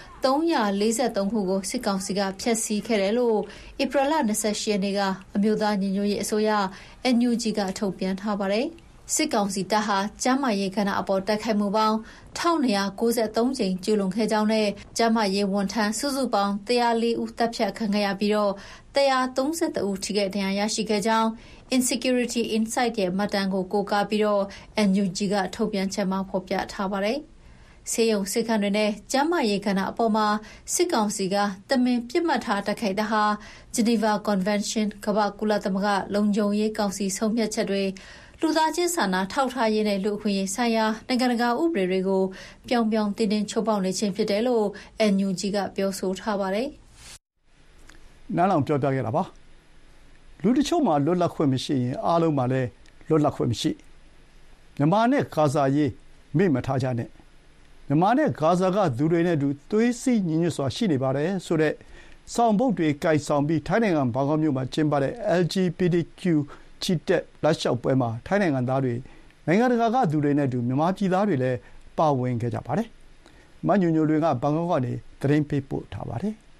343ခုကိုစစ်ကောင်စီကဖျက်ဆီးခဲ့တယ်လို့ဧပြီလ28ရက်နေ့ကအမျိုးသားညီညွတ်ရေးအစိုးရ NUG ကထုတ်ပြန်ထားပါတယ်။စစ်ကောင်စီတပ်ဟာကျန်းမာရေးကဏ္ဍအပေါ်တိုက်ခိုက်မှုပေါင်း1293ကြိမ်ကျူးလွန်ခဲ့ကြောင်းနဲ့ကျန်းမာရေးဝန်ထမ်းစုစုပေါင်း104ဦးတပ်ဖြတ်ခံခဲ့ရပြီးတော့132ဦးထိခိုက်ဒဏ်ရာရရှိခဲ့ကြောင်း Insecurity Insight ရဲ့မှတ်တမ်းကိုကိုးကားပြီးတော့ NUG ကထုတ်ပြန်ချက်မှာဖော်ပြထားပါတယ်။ဆေးရုံစစ်ခန်းတွေနဲ့ကျန်းမာရေးကဏ္ဍအပေါ်မှာစစ်ကောင်စီကတမင်ပြစ်မှတ်ထားတိုက်ခိုက်တာဟာ Geneva Convention ကမ္ဘာ့ကုလသမဂ္ဂလုံခြုံရေးကောင်စီဆုံးဖြတ်ချက်တွေလူသားချင်းစာနာထောက်ထားရေးနဲ့လူအခွင့်အရေးဆိုင်ရာနိုင်ငံတကာဥပဒေတွေကိုပြောင်ပြောင်တင်းတင်းချိုးဖောက်နေခြင်းဖြစ်တယ်လို့ NUG ကပြောဆိုထားပါတယ်။နားလောင်ပြောပြခဲ့တာပါ။လူတချို့မှာလွတ်လပ်ခွင့်မရှိရင်အားလုံးမှာလည်းလွတ်လပ်ခွင့်မရှိ။မြန်မာနဲ့ဂါဇာရေးမေ့မထားကြနဲ့။မြန်မာနဲ့ဂါဇာကသူတွေနဲ့တူသွေးစည်းညီညွတ်စွာရှိနေပါတယ်ဆိုတဲ့ဆောင်ပုတ်တွေကိုင်ဆောင်ပြီးထိုင်းနိုင်ငံဘန်ကောက်မြို့မှာကျင်းပတဲ့ LGBTQ ချီတက်လက်လျှောက်ပွဲမှာထိုင်းနိုင်ငံသားတွေနိုင်ငံတကာကသူတွေနဲ့အတူမြန်မာပြည်သားတွေလည်းပါဝင်ခဲ့ကြပါတယ်။မညွညွတွေကဘန်ကောက်ကနေသတင်းပေးပို့ထားပါတယ်။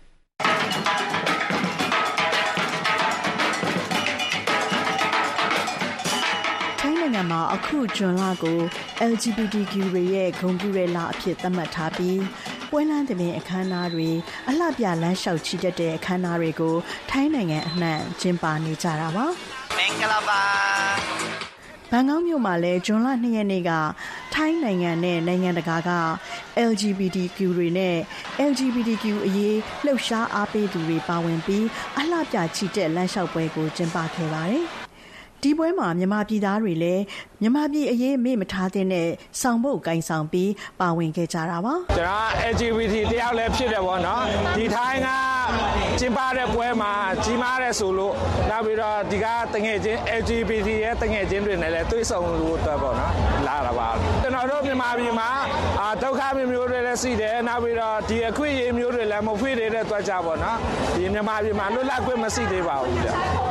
မှာအခုဇွန်လကို LGBTQ တွေရဲ့ဂုဏ်ပြုတဲ့လအဖြစ်သတ်မှတ်ထားပြီးပွဲလမ်းသဘင်အခမ်းအနားတွေအလှပြလမ်းလျှောက်ချီတက်တဲ့အခမ်းအနားတွေကိုထိုင်းနိုင်ငံအနှံ့ကျင်းပနေကြတာပါမင်္ဂလာပါဘန်ကောက်မြို့မှာလည်းဇွန်လ2ရက်နေ့ကထိုင်းနိုင်ငံနဲ့နိုင်ငံတကာက LGBTQ တွေနဲ့ LGBTQ အရေးလှုပ်ရှားအားပေးသူတွေပါဝင်ပြီးအလှပြချီတက်လမ်းလျှောက်ပွဲကိုကျင်းပခဲ့ပါတယ်ဒီပွဲမှာမြန်မာပြည်သားတွေလည်းမြန်မာပြည်အရေးမေ့မထားတဲ့ဆောင်ပုတ်ကိုင်ဆောင်ပြီးပါဝင်ခဲ့ကြတာပါကျွန်တော် LGBT တယောက်လည်းဖြစ်တယ်ပေါ့နော်ဒီထိုင်းကကျင်းပတဲ့ပွဲမှာကြီးမားတဲ့ဆိုလို့နောက်ပြီးတော့ဒီကတငယ်ချင်း LGBT ရဲ့တငယ်ချင်းတွေနဲ့လည်းတွေ့ဆုံလို့အတွက်ပေါ့နော်လာတာပါကျွန်တော်တို့မြန်မာပြည်မှာဒုက္ခမျိုးတွေလည်းရှိတယ်နောက်ပြီးတော့ဒီအခွင့်အရေးမျိုးတွေလည်းမဖွင့်သေးတဲ့အတွက်ကြောင့်ပေါ့နော်ဒီမြန်မာပြည်မှာလွတ်လပ်ခွင့်မရှိသေးပါဘူးဗျ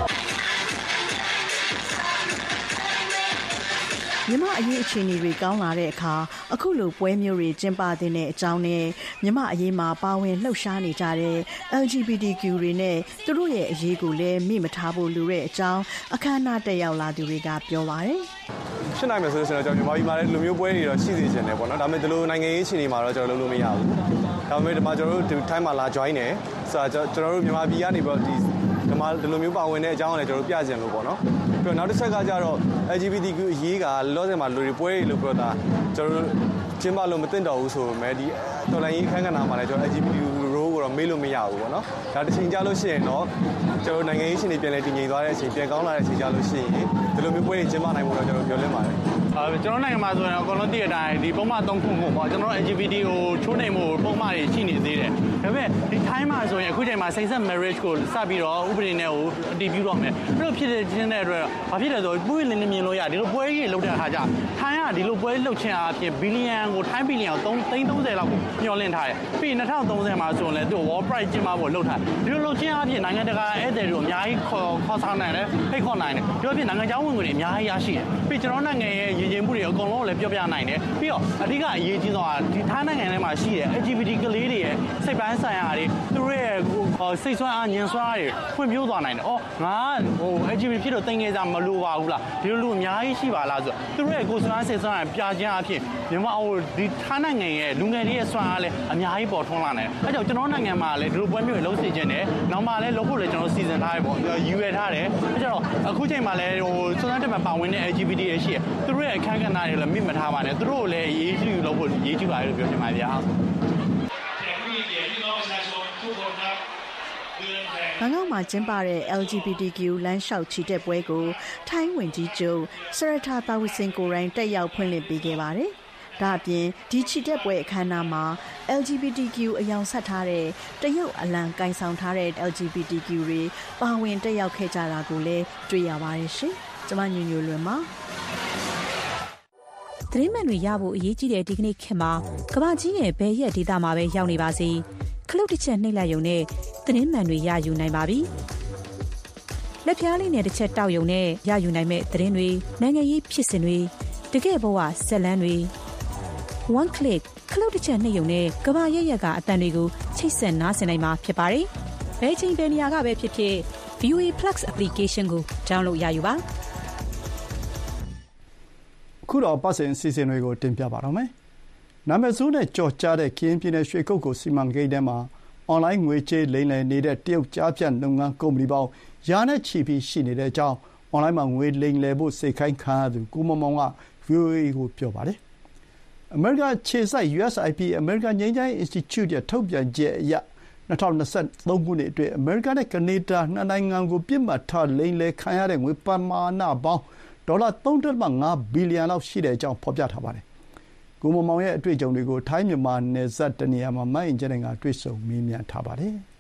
မြမအရေးအခြေအနေတွေကောင်းလာတဲ့အခါအခုလိုပွဲမျိုးတွေကျင်းပတဲ့အကြောင်းနဲ့မြမအရေးမှာပါဝင်လှုပ်ရှားနေကြတဲ့ LGBTQ တွေနဲ့သူတို့ရဲ့အရေးကိုလည်းမေ့မထားဖို့လိုတဲ့အကြောင်းအခမ်းအနားတက်ရောက်လာသူတွေကပြောပါတယ်။ရှင်းနိုင်မယ်ဆိုရင်ကျွန်တော်မြန်မာပြည်မှာလည်းလူမျိုးပွဲတွေတော့ရှိစေချင်တယ်ပေါ့နော်။ဒါပေမဲ့ဒီလိုနိုင်ငံရေးအခြေအနေမှာတော့ကျွန်တော်လုပ်လို့မရဘူး။ဒါပေမဲ့ဒီမှာကျွန်တော်တို့ထိုင်းမှာလာ join တယ်ဆိုတော့ကျွန်တော်တို့မြန်မာပြည်ကနေပြီးတော့ဒီမှာဒီလိုမျိုးပါဝင်တဲ့အကြောင်းကိုလည်းကျွန်တော်တို့ပြချင်လို့ပေါ့နော်။ပြီးတော့နောက်တစ်ချက်ကကျတော့ LGBTQ အရေးကလောဆယ်မှာလူတွေပွဲတွေလို့ပြောတာကျွန်တော်တို့ကျင်းပလို့မသိတော့ဘူးဆိုပေမဲ့ဒီတော်လိုင်းရေးခန်းကဏ္ဍမှာလည်းကျွန်တော် LGBTQ role ကိုတော့မေ့လို့မရဘူးပေါ့နော်။ဒါတစ်ချိန်ကြာလို့ရှိရင်တော့ကျွန်တော်နိုင်ငံရေးရှင်တွေပြန်လဲတည်ငြိမ်သွားတဲ့အချိန်ပြန်ကောင်းလာတဲ့အချိန်ကြာလို့ရှိရင်ဒီလိုမျိုးပွဲတွေကျင်းပနိုင်ဖို့တော့ကျွန်တော်ပြောလင်းပါတယ်ကျွန်တော်နိုင်ငံမှာဆိုရင်အကုန်လုံးတည်တဲ့အတိုင်းဒီပုံမှန်3ခုပေါ့ကျွန်တော် LGBT ကိုချိုးနှိမ်မှုပုံမှန်တွေရှိနေသေးတယ်ဒါပေမဲ့ဒီ time မှာဆိုရင်အခုချိန်မှာ same-sex marriage ကိုစပြီးတော့ဥပဒေနဲ့ကိုအတည်ပြုတော့မယ်အဲ့လိုဖြစ်တဲ့ခြင်းတဲ့အတွက်ဘာဖြစ်လဲဆိုပွင့်လင်းလင်းမြင်လို့ရဒီလိုပွဲကြီးလုပ်တဲ့အခါကျထိုင်းကဒီလိုပွဲလှုပ်ခြင်းအပြင်ဘီလီယံကိုထိုင်းဘီလီယံကို330လောက်ကိုညှော်လင့်ထားတယ်ပြီး2030မှာဆိုရင်လည်းသူ World Pride ကျင်းပဖို့လှုပ်ထားဒီလိုလှုပ်ခြင်းအပြင်နိုင်ငံတကာဧည့်သည်တွေအများကြီးခေါ်ဆောင်နိုင်တယ်ဖိတ်ခေါ်နိုင်တယ်ဒီလိုပြင်နိုင်ငံခြားဝင်ငွေတွေအများကြီးရရှိတယ်ပြီးကျွန်တော်နိုင်ငံရဲ့ရည်ရည်မှုတွေအကုန်လုံးလည်းပြောပြနိုင်တယ်ပြီးတော့အဓိကအရေးကြီးဆုံးကဒီထိုင်းနိုင်ငံထဲမှာရှိတဲ့ LGBT ကလေးတွေရဲ့စိတ်ပိုင်းဆိုင်ရာတွေသူတို့ရဲ့စိတ်ဆွမ်းအားဉာဏ်ဆွမ်းအားတွေဖွံ့ဖြိုးသွားနိုင်တယ်။ငါLGBT ဖြစ်တော့တင်ငယ်စားမလိုပါဘူးလားဒီလိုလူအများကြီးရှိပါလားဆိုသူတို့ရဲ့ကိုယ်စွမ်းစိတ်ဆွမ်းအားပြခြင်းအဖြစ်မြန်မာဒီထိုင်းနိုင်ငံရဲ့လူငယ်တွေရဲ့စွမ်းအားလည်းအများကြီးပေါ်ထွန်းလာနိုင်တယ်။အဲကြောင့်ကျွန်တော်နိုင်ငံမှာလည်းဒီလိုပွဲမျိုးတွေလုပ်စေချင်တယ်။နောက်မှလည်းလုပ်ဖို့လည်းကျွန်တော်စီစဉ်ထားရပေါ့။ယူရထားတယ်။အဲကြောင့်အခုချိန်မှာလည်းစွမ်းတက်မှာပါဝင်တဲ့ LGBT တွေရှိတယ်။သူတို့ရဲ့အခန်းကဏ္ဍတွေလည်းမြင့်မထားပါနဲ့။သူတို့ကိုလည်းရေးကြည့်လုပ်ဖို့ရေးကြည့်ပါလို့ပြောချင်ပါဗျာ။ဘန်ကောက်မှာကျင်းပတဲ့ LGBTQ လမ်းလျှောက်ချီတက်ပွဲကိုထိုင်းဝန်ကြီးချုပ်စရထာတာဝီစင်ကိုရိုင်းတက်ရောက်ဖွင့်လှစ်ပေးခဲ့ပါတယ်။ဒါ့အပြင်ဒီချီတက်ပွဲအခမ်းအနားမှာ LGBTQ အယောင်ဆက်ထားတဲ့တရုတ်အလံကိုင်ဆောင်ထားတဲ့ LGBTQ တွေပါဝင်တက်ရောက်ခဲ့ကြတာကိုလည်းတွေ့ရပါတယ်ရှင်။ကျွန်မညညလွင်ပါသတင်းမှန်တွေရဖို့အရေးကြီးတဲ့ဒီကနေ့ခေတ်မှာကမ္ဘာကြီးရဲ့ဘယ်ရက်ဒေသမှာပဲရောက်နေပါစေခလုတ်တစ်ချက်နှိပ်လိုက်ရုံနဲ့သတင်းမှန်တွေရယူနိုင်ပါပြီ။လက်ဖျားလေးနဲ့တစ်ချက်တောက်ရုံနဲ့ရယူနိုင်မဲ့သတင်းတွေနိုင်ငံရေးဖြစ်စဉ်တွေတကယ့်ဘဝဇာတ်လမ်းတွေ one click ခလုတ်တစ်ချက်နှိပ်ရုံနဲ့ကမ္ဘာရဲ့ကအတန်တွေကိုချိတ်ဆက်နားဆင်နိုင်မှာဖြစ်ပါတယ်။ဘယ်ချိန်ဘယ်နေရာကပဲဖြစ်ဖြစ် VOA Plus application ကို download ရယူပါ။ခုတော့ပတ်စင်စီစဉ်တွေကိုတင်ပြပါတော့မယ်။နာမည်ဆိုးနဲ့ကြော်ကြားတဲ့ကရင်ပြည်နယ်ရွှေကုက္ကိုစီမံကိန်းထဲမှာအွန်လိုင်းငွေကြေးလိမ်လည်နေတဲ့တရုတ်ကြားဖြတ်လုပ်ငန်းကုမ္ပဏီပေါင်းရာနဲ့ချီပြီးရှိနေတဲ့အကြောင်းအွန်လိုင်းမှာငွေလိမ်လည်ဖို့စိတ်ခိုင်းခံရသူကိုမောင်မောင်က VOA ကိုပြောပါတယ်။အမေရိကန်ခြေစိုက် USIP အမေရိကန်ငြိမ်းချမ်းရေး Institute ရဲ့ထုတ်ပြန်ချက်အရ2023ခုနှစ်အတွင်းအမေရိကန်နဲ့ကနေဒါနှစ်နိုင်ငံကိုပြစ်မှတ်ထားလိမ်လည်ခံရတဲ့ငွေပမာဏပေါင်းဒေါ်လာ 3.5 ဘီလီယံလောက်ရှိတဲ့အကြောင်းဖော်ပြထားပါတယ်။ကိုမောင်မောင်ရဲ့အတွေ့အကြုံတွေကိုထိုင်းမြန်မာနယ်စပ်တနေရာမှာမအင်ဂျင်ကတွေ့ဆုံမေးမြန်းထားပါတယ်။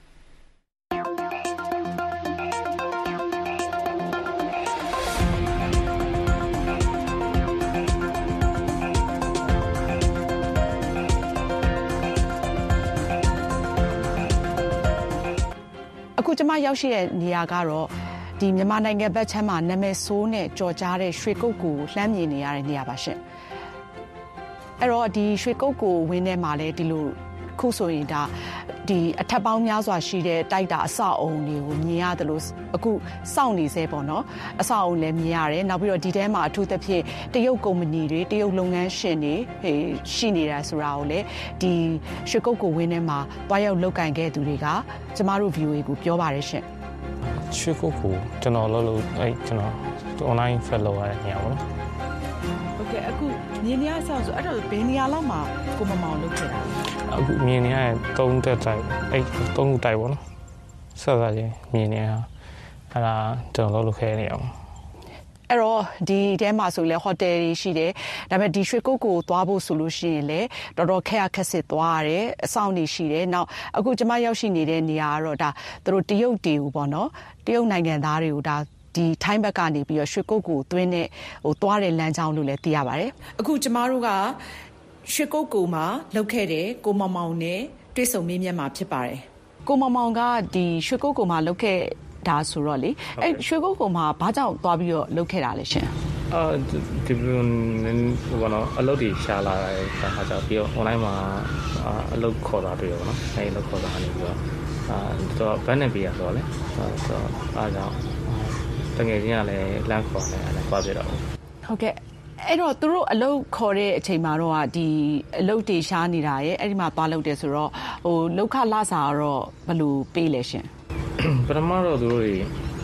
အခုကျမရောက်ရှိတဲ့နေရာကတော့ဒီမြန်မာနိုင်ငံဘက်ချမ်းမှာနာမည်ဆိုးနဲ့ကြော်ကြားတဲ့ရွှေကုတ်ကိုလှမ်းမြင်နေရတဲ့နေရာပါရှင်အဲ့တော့ဒီရွှေကုတ်ကိုဝင်းထဲမှာလည်းဒီလိုခုဆိုရင်ဒါဒီအထက်ပေါင်းများစွာရှိတဲ့တိုက်တာအဆောက်အုံတွေကိုမြင်ရတယ်လို့အခုစောင့်နေစေပေါ့နော်အဆောက်အုံလည်းမြင်ရတယ်နောက်ပြီးတော့ဒီထဲမှာအထူးသဖြင့်တရုတ်ကုမ္ပဏီတွေတရုတ်လုပ်ငန်းရှင်တွေရှိနေတာဆိုတာကိုလည်းဒီရွှေကုတ်ကိုဝင်းထဲမှာတွားရောက်လုပ်ကင်ခဲ့သူတွေကကျမတို့ VOA ကိုပြောပါတယ်ရှင်ရွှေကုတ်ကိုကျွန်တော်လုပ်လို့ကျွန်တော် online ဖက်လုပ်ရတဲ့နေရာပေါ့နော်ဟုတ်ကဲ့အခုမြင်နေရဆောက်ဆိုအဲ့တော့ဘယ်နေရာလောက်မှာကိုမမောင်လုပ်ခဲ့တာအခုမြင်နေရတဲ့3တက်တိုက်3ခုတိုက်ပေါ့နော်ဆက်စားချင်းမြင်နေရအဲ့ဒါကျွန်တော်လုပ်ခဲ့နေအောင်အဲ့တော့ဒီထဲမှာဆိုလဲဟိုတယ်တွေရှိတယ်ဒါပေမဲ့ဒီရွှေကုတ်ကိုသွားဖို့ဆိုလို့ရှိရင်လည်းတော်တော်ခက်ခက်စစ်သွားရတယ်အဆောင်နေရှိတယ်နောက်အခုကျမရောက်ရှိနေတဲ့နေရာကတော့ဒါသူတို့တရုတ်တွေကိုပေါ့နော်တရုတ်နိုင်ငံသားတွေကိုဒါဒီထိုင်းဘက်ကနေပြီးတော့ရွှေကုတ်ကိုသွင်းတဲ့သွားတဲ့လမ်းကြောင်းလို့လည်းသိရပါတယ်အခုကျမတို့ကရွှေကုတ်ကိုမှာလောက်ခဲ့တယ်ကိုမောင်မောင်နဲ့တွေ့ဆုံမေးမြန်းမှာဖြစ်ပါတယ်ကိုမောင်မောင်ကဒီရွှေကုတ်ကိုမှာလောက်ခဲ့ဒါဆိုတော့လေအဲ့ရွှေကုတ်ကိုမှာဘာကြောင့်သွားပြီးတော့လောက်ခဲ့တာလဲရှင်ဒီဘောနော်အလုပ်တွေရှာလာတဲ့ခါကျပြီးတော့ online မှာအလုပ်ခေါ်တာတွေ့ရပါတော့အဲ့အလုပ်ခေါ်တာနေပြီးတော့တော့ဘန်းနဲ့ပေးရဆိုတော့လေဆိုတော့အားကြောင့်တကယ်ကြီးကလည်းလမ်းခေါ်နေတယ်သွားပြတော့ဟုတ်ကဲ့အဲ့တော့သူတို့အလုပ်ခေါ်တဲ့အချိန်မှာတော့ဒီအလုပ်တွေရှားနေတာရဲ့အဲ့ဒီမှာသွားလုပ်တယ်ဆိုတော့ဟိုလောက်ခလာစာတော့ဘယ်လိုပေးလဲရှင်ပထမတော့သူတို့တွေ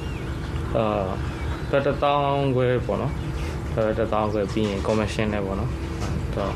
ပတ်တောင်းခွဲပေါ့နော်ပတ်တောင်းခွဲပြီးရင် commission နဲ့ပေါ့နော်တော့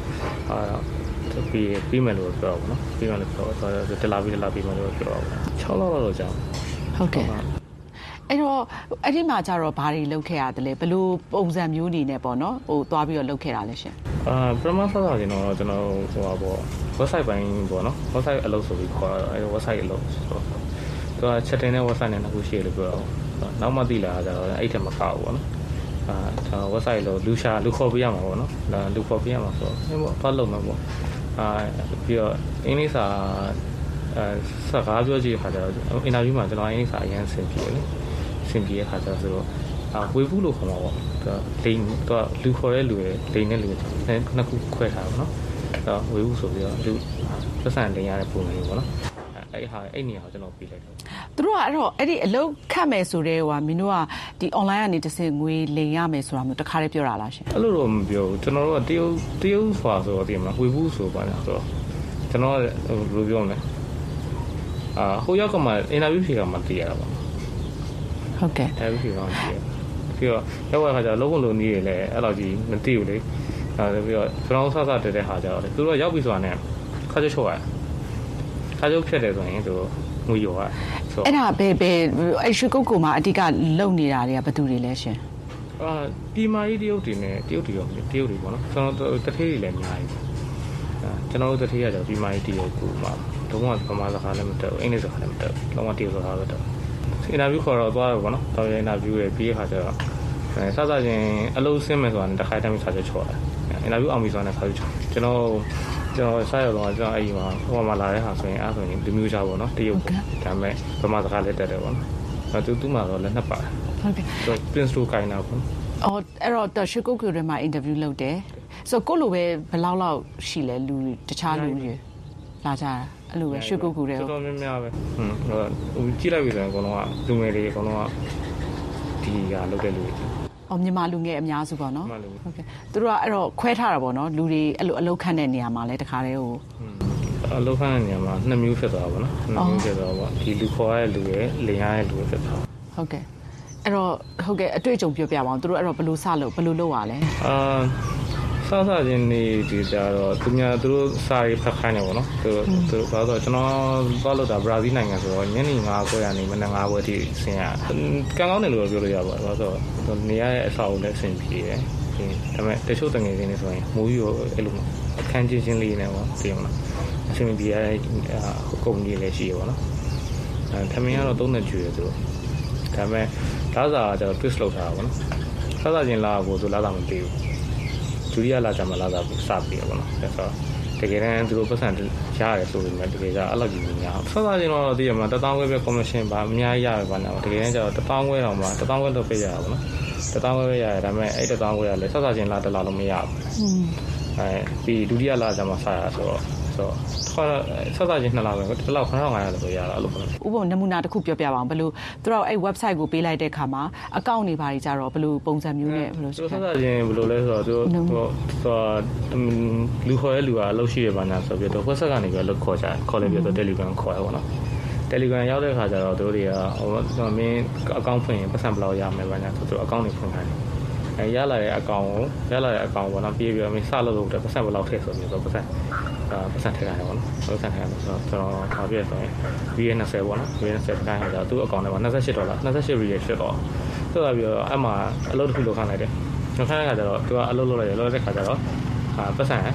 ပြီးမယ်လို့ပြောပါတော့ပြီးမယ်လို့ပြောတော့တလာပြီးမယ်လို့ပြောပါ6လောက်တော့ကြာဟုတ်ကဲ့အဲ့တော့အဲ့ဒီမှာကျတော့ဘာတွေလုပ်ခဲ့ရတယ်လဲဘယ်လိုပုံစံမျိုးနေနဲ့ပေါ့နော်ဟိုသွားပြီးတော့လုပ်ခဲ့တာလဲရှင်ပထမဆက်စားကျွန်တော်ဟိုပါပေါ့ website ပိုင်းပေါ့နော် website အလုပ်ဆိုပြီးခေါ်တော့အဲ့ website အလုပ်ဆိုတော့သူက chatting နဲ့ website နဲ့နှစ်ခုရှိတယ်လို့ပြောတော့နောက်မှသိလာကြတော့အဲ့ထက်မကောက်ဘူးပေါ့နော်ကျွန်တော် website လို့လူခေါ်ပေးရမှာပေါ့နော်လူခေါ်ပေးရမှာဆိုတော့အဲ့ပေါ့သွားလုပ်မှာပေါ့ပြီးတော့အင်္ဂလိပ်စာစကားပြောကြည့်ခါကျတော့အင်တာဗျူးမှာကျွန်တော်အင်္ဂလိပ်စာအရင်ဆင်ပြေတယ်ဆင်ပြေတဲ့ခါကျတော့ဆိုတော့ဝေဘူးလို့ခေါ်မှာပေါ့လိန်သူကလူခေါ်တဲ့လူရဲ့လိန်နဲ့လူနှစ်ခုခွဲထားပါတော့ဝေဘူးဆိုပြီးတော့လူပတ်စံလိန်ရတဲ့ပုံစံမျိုးပေါ့နော်အဲ့နေရာကိုကျွန်တော်ပြေးလိုက်တယ်သူတို့ကအဲ့တော့အဲ့ဒီအလုပ်ခတ်မယ်ဆိုတဲ့ဟိုမင်းတို့ကဒီ online ကနေတစ်စင်ငွေလိန်ရမယ်ဆိုတာမျိုးတခါတည်းပြောတာလားရှင်အဲ့လိုတော့မပြောဘူးကျွန်တော်တို့ကတရုတ်ဆိုတော့ဒီမှာဝေဘူးဆိုပါညာဆိုတော့ကျွန်တော်ဘယ်လိုပြောမလဲဟိုရောက်ကမှအင်တာဗျူးဖြေကမှတည်ရတာပေါ့ဟုတ်ကဲ့အဲ့ဒီကောင်ကြီးပြီးတော့ရောက်တဲ့ခါကျတော့လုံးဝလုံးနေရလေအဲ့လိုကြီးမသိဘူးလေပြီးတော့ကျွန်တော်ဆက်တက်တဲ့ခါကျတော့လေသူတို့ရောက်ပြီဆိုတာနဲ့ခါကျချုပ်ရတယ်ခါကျဖြစ်တယ်ဆိုရင်သူငွေရောဆိုအဲ့ဒါဘယ်အဲ့ရွှေကုတ်ကိုမှာအဓိကလုံနေတာတွေကဘယ်သူတွေလဲရှင်ဒီမာကြီးတရုတ်တွေနဲ့တရုတ်တွေပေါ့နော်ကျွန်တော်တထေးတွေလည်းအများကြီးကျွန်တော်တို့တထေးရတော့ဒီမာကြီးတရုတ်ကိုမှာလုံးဝဗမာစကားလည်းမတက်ဘူးအင်္ဂလိပ်စကားလည်းမတက်ဘူးလုံးဝတရုတ်စကားပဲတက်အင်တာဗျူးခေါ်တော့သွားတယ်ပေါ့နော်တော်ရအင်တာဗျူးရဲ့ပြီးခါကျတော့စသဖြင့်အလုပ်ဆင်းမယ်ဆိုတာနဲ့တစ်ခါတည်းမှစာချုပ်ချော်တယ်အင်တာဗျူးအောင်ပြီဆိုတာနဲ့စာချုပ်ချော်ကျွန်တော်စရောက်တော့ကျွန်တော်အဲ့ဒီမှာဟိုမှာလာတဲ့ဟာဆိုရင်အဲ့ဆိုရင်လူမျိုးခြားပေါ့နော်တရုတ်ဒါပေမဲ့ဗမာစကားလည်းတက်တယ်ပေါ့နော်သူမှတော့လည်းနှစ်ပါတယ်ဟုတ်ကဲ့ဆို Prince တို့ကိုင်းတာပေါ့အော်အဲ့တော့ရှုကုတ်ကူတွေမှာအင်တာဗျူးလုပ်တယ်ဆိုကိုလိုပဲဘယ်လောက်ရှိလဲလူတခြားလူတွေလာကြတာအဲ့လိုပဲရှုကုတ်ကူတွေတော်တော်များများပဲဟိုကြည့်လိုက်ပြီဆိုရင်အကုန်လုံးကလူငယ်တွေအကုန်လုံးကဒီကလုပ်တဲ့လူတွေမြန်မာလူငယ်အများစုပေါ့နော်ဟုတ်ကဲ့သူတို့ကအဲ့တော့ခွဲထားတာပေါ့နော်လူတွေအဲ့လိုအလုတ်ခန့်တဲ့နေရာမှာလဲတခါတည်းဟိုအလုတ်ခန့်တဲ့နေရာမှာနှစ်မျိုးဖြစ်သွားပါဘောနော်နှစ်မျိုးဖြစ်သွားပါဒီလူခေါ်ရတဲ့လူရဲ့လင်ရတဲ့လူဖြစ်သွားဟုတ်ကဲ့အဲ့တော့ဟုတ်ကဲ့အတွေ့အကြုံပြောပြပါအောင်သူတို့အဲ့တော့ဘယ်လိုလုပ်ရလဲစချင်းနေဒီကြတော့သူတို့စာရေးဖတ်ခိုင်းတယ်ပေါ့နော်သူတို့ဘာလို့ကျွန်တော်သွားလို့တာဘရာဇီးနိုင်ငံဆိုတော့ညနေ9ခွဲကနေမနက်9ခွဲထိဆင်းရကံကောင်းတယ်လို့ပြောလို့ရပါတယ်ဘာလို့ဆိုနေရတဲ့အဆောက်အဦလည်းအဆင်ပြေတယ်ဒါပေမဲ့တချို့တငယ်ချင်းတွေဆိုရင်မိုးကြီးကိုအဲ့လိုအခန်းချင်းလေးနဲ့ပေါ့သိရမလားအဆင်ပြေရတဲ့ကုမ္ပဏီလည်းရှိရပါတော့ထမင်းကတော့3နှစ်ကျွေးတယ်သူဒါပေမဲ့လာစာကကျတော့ twist လောက်ထားတာပေါ့နော်စချင်းလာကိုဆိုလာစာမပြေဘူးဒုတိယလာကြမှာလာတာစပြီးရပါတော့ဆိုတော့တတကယ်တမ်းသူတို့ပတ်စံရတယ်ဆိုပေမဲ့တကယ်ကြအဲ့လိုကြီးမများဘူးဆက်စားချင်းတော့ဒီမှာ1000ခွဲပဲ commission ပါအများကြီးရတယ်ပါနော်တကယ်တမ်းကျတော့1000ခွဲတော့မှ1000ခွဲတော့ပေးရတာပေါ့နော်1000ခွဲရတယ်ဒါပေမဲ့အဲ့1000ခွဲကလည်းဆက်စားချင်းလာတလားလို့မရဘူးပြီးဒုတိယလကျမှစားရဆိုတော့ဆက်စားချင်း2လပဲတစ်လောက်9500လို့ရတာအဲ့လိုပေါ့ဥပမာနမူနာတစ်ခုပြောပြပါအောင်ဘယ်လိုသူတို့အဲ့ website ကိုပေးလိုက်တဲ့အခါမှာအကောင့်တွေပါကြတော့ဘယ်လိုပုံစံမျိုးနဲ့ဘယ်လိုဆက်စားချင်းဘယ်လိုလဲဆိုတော့သူလူခေါ်ရဲ့လူကအလုပ်ရှိရပါညာဆိုပြီးတော့ website ကနေပြီးအလုပ်ခေါ်ကြတယ်ခေါ်လိုက်ပြီးတော့ Telegram ခေါ်ရပါတော့ Telegram ရောက်တဲ့အခါကျတော့တို့တွေကမင်းအကောင့်ဖွင့်ရင်ပတ်စံဘယ်လောက်ရမယ်ပါညာဆိုတော့အကောင့်တွေဖွင့်ခိုင်းတယ်ရလာတဲ့အကောင့်ပေါ့နော်ပြေးပြီးတော့မင်းစလုပ်တဲ့ပတ်စံဘယ်လောက်ထည့်ဆိုပြီးတော့ပတ်စံထည့်ရတယ်ပေါ့နော်ပတ်စံထည့်ရတယ်ဆိုတော့ကျွန်တော်ထားပြဆိုရင် VN20 ပေါ့နော် VN20 တိုင်းဟာသူ့အကောင့်ထဲမှာ$28 28 real ဖြစ်တော့ဆိုတော့ပြီးတော့အမှအလုပ်တစ်ခုလုပ်ခိုင်းလိုက်တယ်လုပ်ခိုင်းတဲ့အခါကျတော့သူကအလုပ်လုပ်လိုက်တယ်လုပ်တဲ့အခါကျတော့ပတ်စံ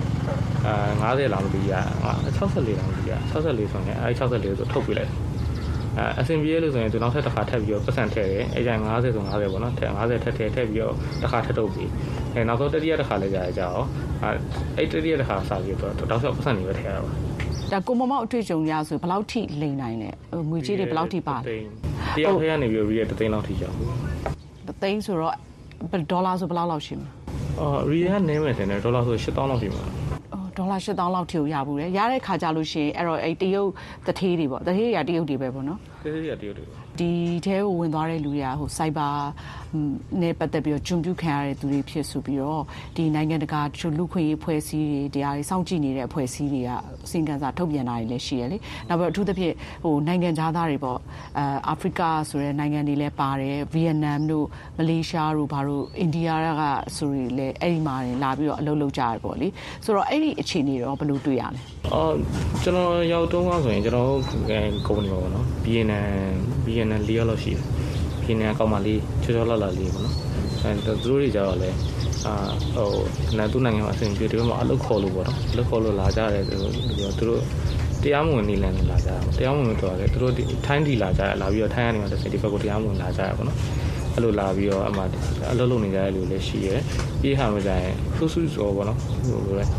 50လောက်မပြီးရ64လောက်မပြီးရ64ဆိုရင်အဲ64ကိုထုတ်ပြလိုက်အဆင်ပြေလို့ဆိုရင်သူနောက်ထပ်တစ်ခါထပ်ပြီးတော့ပတ်စံထည့်တယ်အဲကျရင်50ဆို50ပေါ့နော်ထည့်50ထပ်ထည့်ပြီးတော့တစ်ခါထပ်ထုတ်ပြီးနောက်ဆုံးတတိယတစ်ခါလည်းကြာကြအောင်အဲ့တတိယတစ်ခါစပြီးတော့တောက်လျှောက်ပတ်စံတွေပဲထည့်ရတော့ဒါကိုမမောက်အတွေ့အကြုံရဆိုဘယ်လောက်ထိလိမ့်နိုင်လဲငွေကြေးတွေဘယ်လောက်ထိပါလဲတယောက်ထဲကနေပြီးတော့3သိန်းလောက်ထိရောက် 3သိန်းဆိုတော့ဒေါ်လာဆိုဘယ်လောက်ရှိမလဲရီယာနည်းမယ်တယ်ဒေါ်လာဆို$8000လောက်ရှိမှာဒေါ်လာ$8000လောက်ထိကိုရဘူးလေရတဲ့ခါကြလို့ရှိရင်အဲ့တော့အဲ့တရုတ်တထေးတွေပေါ့တထေးတွေကတရုတ်တွေပဲပေါ့နော်တထေးတွေကတရုတ်တွေဒီထဲကိုဝင်သွားတဲ့လူတွေကဟိုစိုက်ဘာနဲ့ပတ်သက်ပြီးတော့ဂျွန်ပြူခံရတဲ့သူတွေဖြစ်ဆိုပြီးတော့ဒီနိုင်ငံတကာလူခွင့်ရေးဖွဲ့စည်းတွေတရားတွေစောင့်ကြည့်နေတဲ့အဖွဲ့အစည်းတွေကစင်ကန်စာထုတ်ပြန်တာတွေလည်းရှိရလေနောက်ပြီးအထူးသဖြင့်ဟိုနိုင်ငံခြားသားတွေပေါ့အာဖရိကဆိုတဲ့နိုင်ငံတွေလည်းပါတယ်ဗီယက်နမ်တို့မလေးရှားတို့ဘာတို့အိန္ဒိယကဆိုရင်လည်းအဲ့ဒီမှာလာပြီးတော့အလုပ်လုပ်ကြရတယ်ပေါ့လေဆိုတော့အဲ့ဒီအခြေအနေတော့ဘယ်လိုတွေ့ရလဲကျွန်တော်ရောက်တော့ဆိုရင်ကျွန်တော်ကုမ္ပဏီပေါ့နော်ဗီယက်နမ်4လောက်ရှိတယ်ဗီယက်နမ်ကောင်မလေးချောချောလာလာလေးပေါ့နော်သူတို့တွေကြတော့လေသူ့နိုင်ငံမှာအဆင်ပြေတယ်မှာအလုပ်ခေါ်လို့ပေါ့နော်အလုပ်ခေါ်လို့လာကြတယ်သူတို့တရားမဝင်နေလန်နေလာကြတာတရားမဝင်တော့လေသူတို့ထိုင်းဒီလာကြလာပြီးတော့ထိုင်းကနေမှတစ်စိဒီဘက်ကိုတရားမဝင်လာကြရပေါ့နော်အဲ့လိုလာပြီးတော့အမှအလုပ်လုပ်နေကြတဲ့လူလည်းရှိရယ်ပြေးဟာမကြရင်ဆူဆူဆိုပေါ့နော်ဟိုလိုလဲ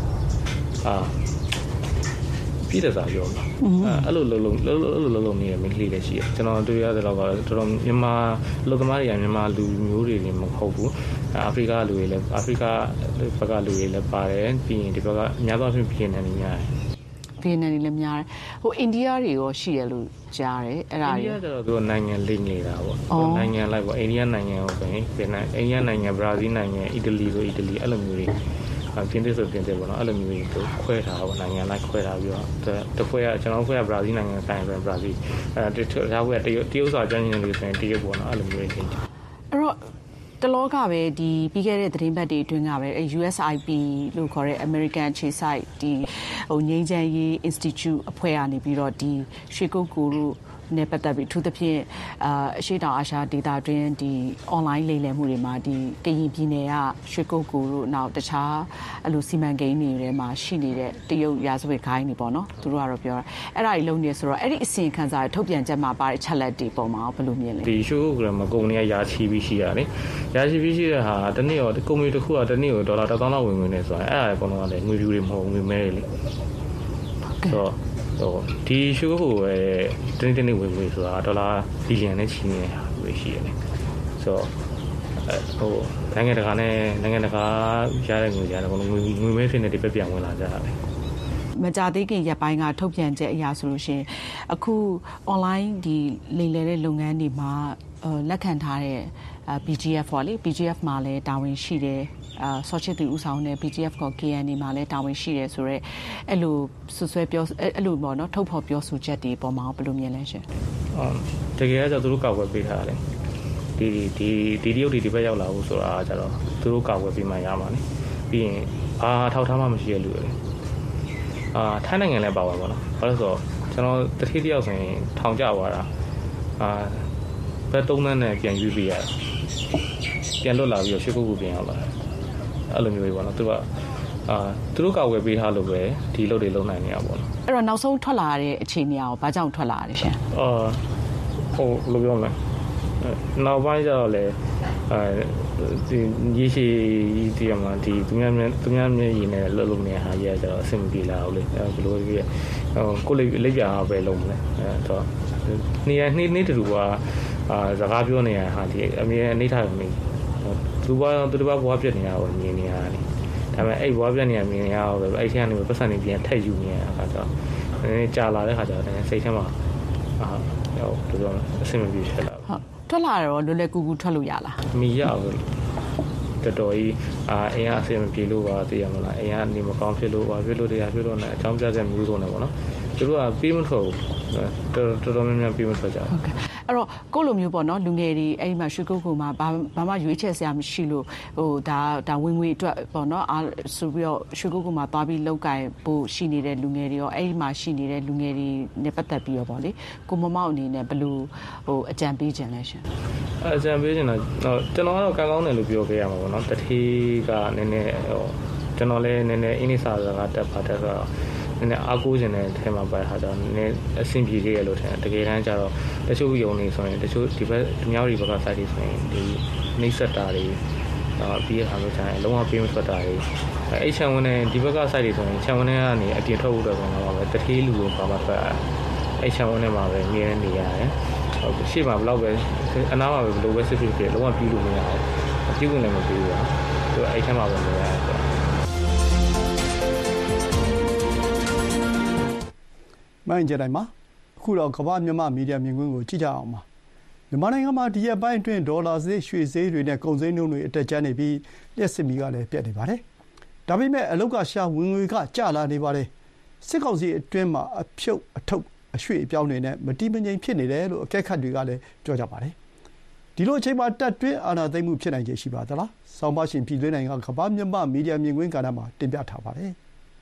ပြည်တယ်စာပြောအဲ့လိုလုံးနေရမင်းကလေးလည်းရှိရကျွန်တော်တွေ့ရတဲ့တော့ကတော့တော်တော်မြန်မာလူသမားတွေကမြန်မာလူမျိုးတွေလည်းမဟုတ်ဘူးအာဖရိကလူတွေလည်းအာဖရိကဘက်ကလူတွေလည်းပါတယ်ပြီးရင်ဒီဘက်ကအများဆုံးဗီယက်နမ်တွေများတယ်ဗီယက်နမ်တွေလည်းများတယ်ဟိုအိန္ဒိယတွေရောရှိရလို့ကြားတယ်အဲ့ဒါအိန္ဒိယကျတော့သူနိုင်ငံလိမ့်နေတာပေါ့နိုင်ငံလိုက်ပေါ့အိန္ဒိယနိုင်ငံဟုတ်ဆိုရင်ဗီယက်နမ်အိန္ဒိယနိုင်ငံဘရာဇီးနိုင်ငံအီတလီဆိုအီတလီအဲ့လိုမျိုးတွေပြင်းတဲ့ဆိုပြင်းတဲ့ပေါ့နော်အဲ့လိုမျိုးတွေခွဲထားတာပေါ့နိုင်ငံလိုက်ခွဲထားပြီးတော့တစ်ခွဲကကျွန်တော်ခွဲကဘရာဇီးနိုင်ငံဆိုင်ဆိုရင်ဘရာဇီးတရားခွဲကတရုတ်စာကျန်းကျင်တွေဆိုရင်တရုတ်ပေါ့နော်အဲ့လိုမျိုးတွေအဲ့တော့တလောကပဲဒီပြီးခဲ့တဲ့သတင်းပတ်တွေအတွင်းကပဲ USIP လို့ခေါ်တဲ့ American ခြေစိုက်ဒီဟိုငြိမ်းချမ်းရေး Institute အဖွဲ့ကနေပြီးတော့ဒီရွှေကုတ်ကိုတို့နဲ့ပတ်သက်ပြီးထူးသဖြင့်အရှိတောင်အာရှဒေသတွင်းဒီ online လိမ်လည်မှုတွေမှာဒီကရင်ပြည်နယ်ကရွှေကုတ်ကိုတို့နောက်တခြားအဲ့လိုစီမံကိန်းတွေထဲမှာရှိနေတဲ့တရုတ်ရာဇဝတ်ဂိုင်းတွေပေါ့နော်သူတို့ကတော့ပြောတာအဲ့ဒါကြီးလုံးနေဆိုတော့အဲ့ဒီအစီအခံစာထုတ်ပြန်ချက်မှာပါတဲ့ချက်လက်တွေပုံမှာဘယ်လိုမြင်လဲဒီရွှေကုတ်ကမှာကုမ္ပဏီကရာချီပြီးရှိရတယ်ရာချီပြီးရှိတဲ့ဟာတနေ့ရောကုမ္ပဏီတစ်ခုကတနေ့ကို$1000လောက်ဝင်နေဆိုရင်အဲ့ဒါကတော့လည်းငွေပြူတွေမဟုတ်ငွေမဲတွေလေဆိုတော့ဒီရွှေကုတ်ကိုပဲတနေ့ဝင်ဆိုတာ$ဘီလီယံနဲ့ချီနေတာပဲရှိရတယ်ဆိုတော့ဟိုနိုင်ငံတကာရတဲ့ငွေရတယ်ဘယ်လိုငွေမဲဖြစ်နေဒီပဲပြန်ဝင်လာကြရတယ်မကြသေးခင်ရက်ပိုင်းကထုတ်ပြန်ချက်အရာဆိုလို့ရှိရင်အခု online ဒီလိမ်လည်တဲ့လုပ်ငန်းတွေမှာလက်ခံထားတဲ့ BGF ပေါ့လေ BGF မှာလည်းတာဝန်ရှိတယ်ဆော့ချစ်သူဦးဆောင်တဲ့ BGF က KNA မှာလည်းတာဝန်ရှိတယ်ဆိုတော့အဲ့လိုဆွဆွဲပြောအဲ့လိုပေါ့နော်ထုတ်ဖော်ပြောဆိုချက်တွေပေါ်မှာဘယ်လိုမြင်လဲရှင်တကယ်တော့သူတို့ကောက်ွယ်ပေးထားတယ်ဒီတရုတ်ဒီဘက်ရောက်လာဖို့ဆိုတာကျတော့သူတို့ကောက်ွယ်ပေးမှရမှာလေပြီးရင်ထောက်ထားမှမရှိရလို့လေထိုင်းနိုင်ငံလည်းပါပါပေါ့နော်ဘာလို့ဆိုတော့ကျွန်တော်တတိယတယောက်ဆိုရင်ထောင်ကျသွားတာဘယ်3သန်းနဲ့ပြန်ယူပြရတယ်ပြန်လွတ်လာပြီးတော့ရွှေကုတ်ကိုပြန်ရောက်လာအဲ့လိုမျိုးတွေပေါ့နော်သူတို့ကောက်ွယ်ပေးထားလို့ပဲဒီလုပ်တွေလုပ်နိုင်နေရပါတော့အဲ့တော့နောက်ဆုံးထွက်လာတဲ့အခြေအနေအောင်ဘာကြောင့်ထွက်လာရလဲရှင်ဟိုလိုပြောမလဲနောက်ပိုင်းကျတော့လေဒီရေရှည်ဒီမှာဒီသူများမျက်ရည်နဲ့လှုပ်လို့နေဟာကြီးကကျတော့အဆင်မပြေလာဘူးလေဘယ်လိုကြီးကိုလက်ပြပဲလုံးမလဲတော့နေ့တူကစကားပြောနေရဟာဒီအမြဲအနေထားနေသူဘာဘွားပြက်နေရအောင်မြင်နေရတယ်ဒါပေမဲ့အဲ့ဘွားပြက်နေရမြင်နေရအောင်ပဲအဲ့ချင်းကနေပတ်စံနေပြန်ထက်ယူနေရတာဆိုတော့နည်းနည်းကြာလာတဲ့ခါကျတော့စိတ်ထဲမှာဟိုပြောအဆင်မပြေဖြစ်လာဟုတ်ထွက်လာတော့လွယ်လွယ်ကူကူထွက်လို့ရလားမရဘူးတော်တော်ကြီးအိမ်ကအဆင်မပြေလို့ပါသိရမလားအိမ်ကနေမကောင်းဖြစ်လို့ပါဖြစ်လို့တရားဖြစ်လို့နဲ့အကြောင်းပြချက်မျိုးစုံနဲ့ပေါ့နော်သူတို့ကပြီးမထွက်ဘူးတော်တော်များများပြီးမထွက်ကြဘူးဟုတ်ကဲ့အဲ့တော့ကိုလိုမျိုးပေါ့နော်လူငယ်တွေအဲ့ဒီမှာရွှေကုတ်ကူမှာဘာမှရွေးချယ်စရာမရှိလို့ဟိုဒါဝင်ငွေအတွက်ပေါ့နော်ဆိုပြီးတော့ရွှေကုတ်ကူမှာသွားပြီးလောက်ကင်ဖို့ရှိနေတဲ့လူငယ်တွေရောအဲ့ဒီမှာရှိနေတဲ့လူငယ်တွေနဲ့ပတ်သက်ပြီးတော့ပေါ့လေကိုမမောက်အနေနဲ့ဘယ်လိုဟိုအကြံပေးခြင်းလဲရှင်အကြံပေးခြင်းတော့ကျွန်တော်ကတော့ကောင်းတယ်လို့ပြောခဲ့ရမှာပေါ့နော်တတိကနည်းနည်းဟိုကျွန်တော်လည်းနည်းနည်းအင်းလေးစာစကားတက်ပါတက်ဆိုတော့နည်းနည်းအားကိုးခြင်းနဲ့ထဲမှာပါထားတော့နည်းနည်းအဆင်ပြေသေးရလို့ထင်တယ်တကယ်တမ်းကျတော့တချို့ယုံနေဆိုရင်တချို့ဒီဘက်သူများတွေဘက်ကစိုက်တွေဆိုရင်ဒီနှိမ့်ဆက်တာတွေပြီးရအောင်လို့ကျရင်လုံးဝပေးမထွက်တာတွေအဲ့ချန်ဝင်နဲ့ဒီဘက်ကစိုက်တွေဆိုရင်ချန်ဝင်နဲ့ကနေအပြင်ထွက်ဖို့တော့ဆိုတော့ပဲတတိလူကိုပါမှထွက်အဲ့ချန်ဝင်နဲ့မှာပဲနေရတယ်ဟုတ်ရှေ့မှာဘလောက်ပဲအနားမှာပဲဘလို့ပဲစစ်ဖြစ်လုံးဝပြီးလို့မရဘူးပြုတ်နေမှာပြီးတော့သူအဲ့ချမ်းမှာပဲနေရတယ်မိုင်းကြတိုင်းမှာအခုတော့ကမ္ဘာမြန်မာမီဒီယာမြင်ကွင်းကိုကြည့်ကြအောင်ပါမြန်မာနိုင်ငံမှာဒီရက်ပိုင်းအတွင်းဒေါ်လာဈေးရွှေဈေးတွေနဲ့ကုန်ဈေးနှုန်းတွေအတက်ကျနေပြီးလျှက်စစ်မီကလည်းပြတ်နေပါတယ်ဒါပေမဲ့အလုတ်ကရှာဝင်ငွေကကျလာနေပါတယ်စစ်ကောင်စီအတွင်းမှာအဖြုတ်အထုတ်အရွှေ့အပြောင်းတွေနဲ့မတိမငြိမ်ဖြစ်နေတယ်လို့အကဲခတ်တွေကလည်းပြောကြပါတယ်ဒီလိုအချိန်မှာတပ်တွင်းအာဏာသိမ်းမှုဖြစ်နိုင်ခြေရှိပါသလားဆောင်းပါရှင်ပြည်တွင်းနိုင်ငံကမ္ဘာမြန်မာမီဒီယာမြင်ကွင်းကဏ္ဍမှာတင်ပြထားပါတယ်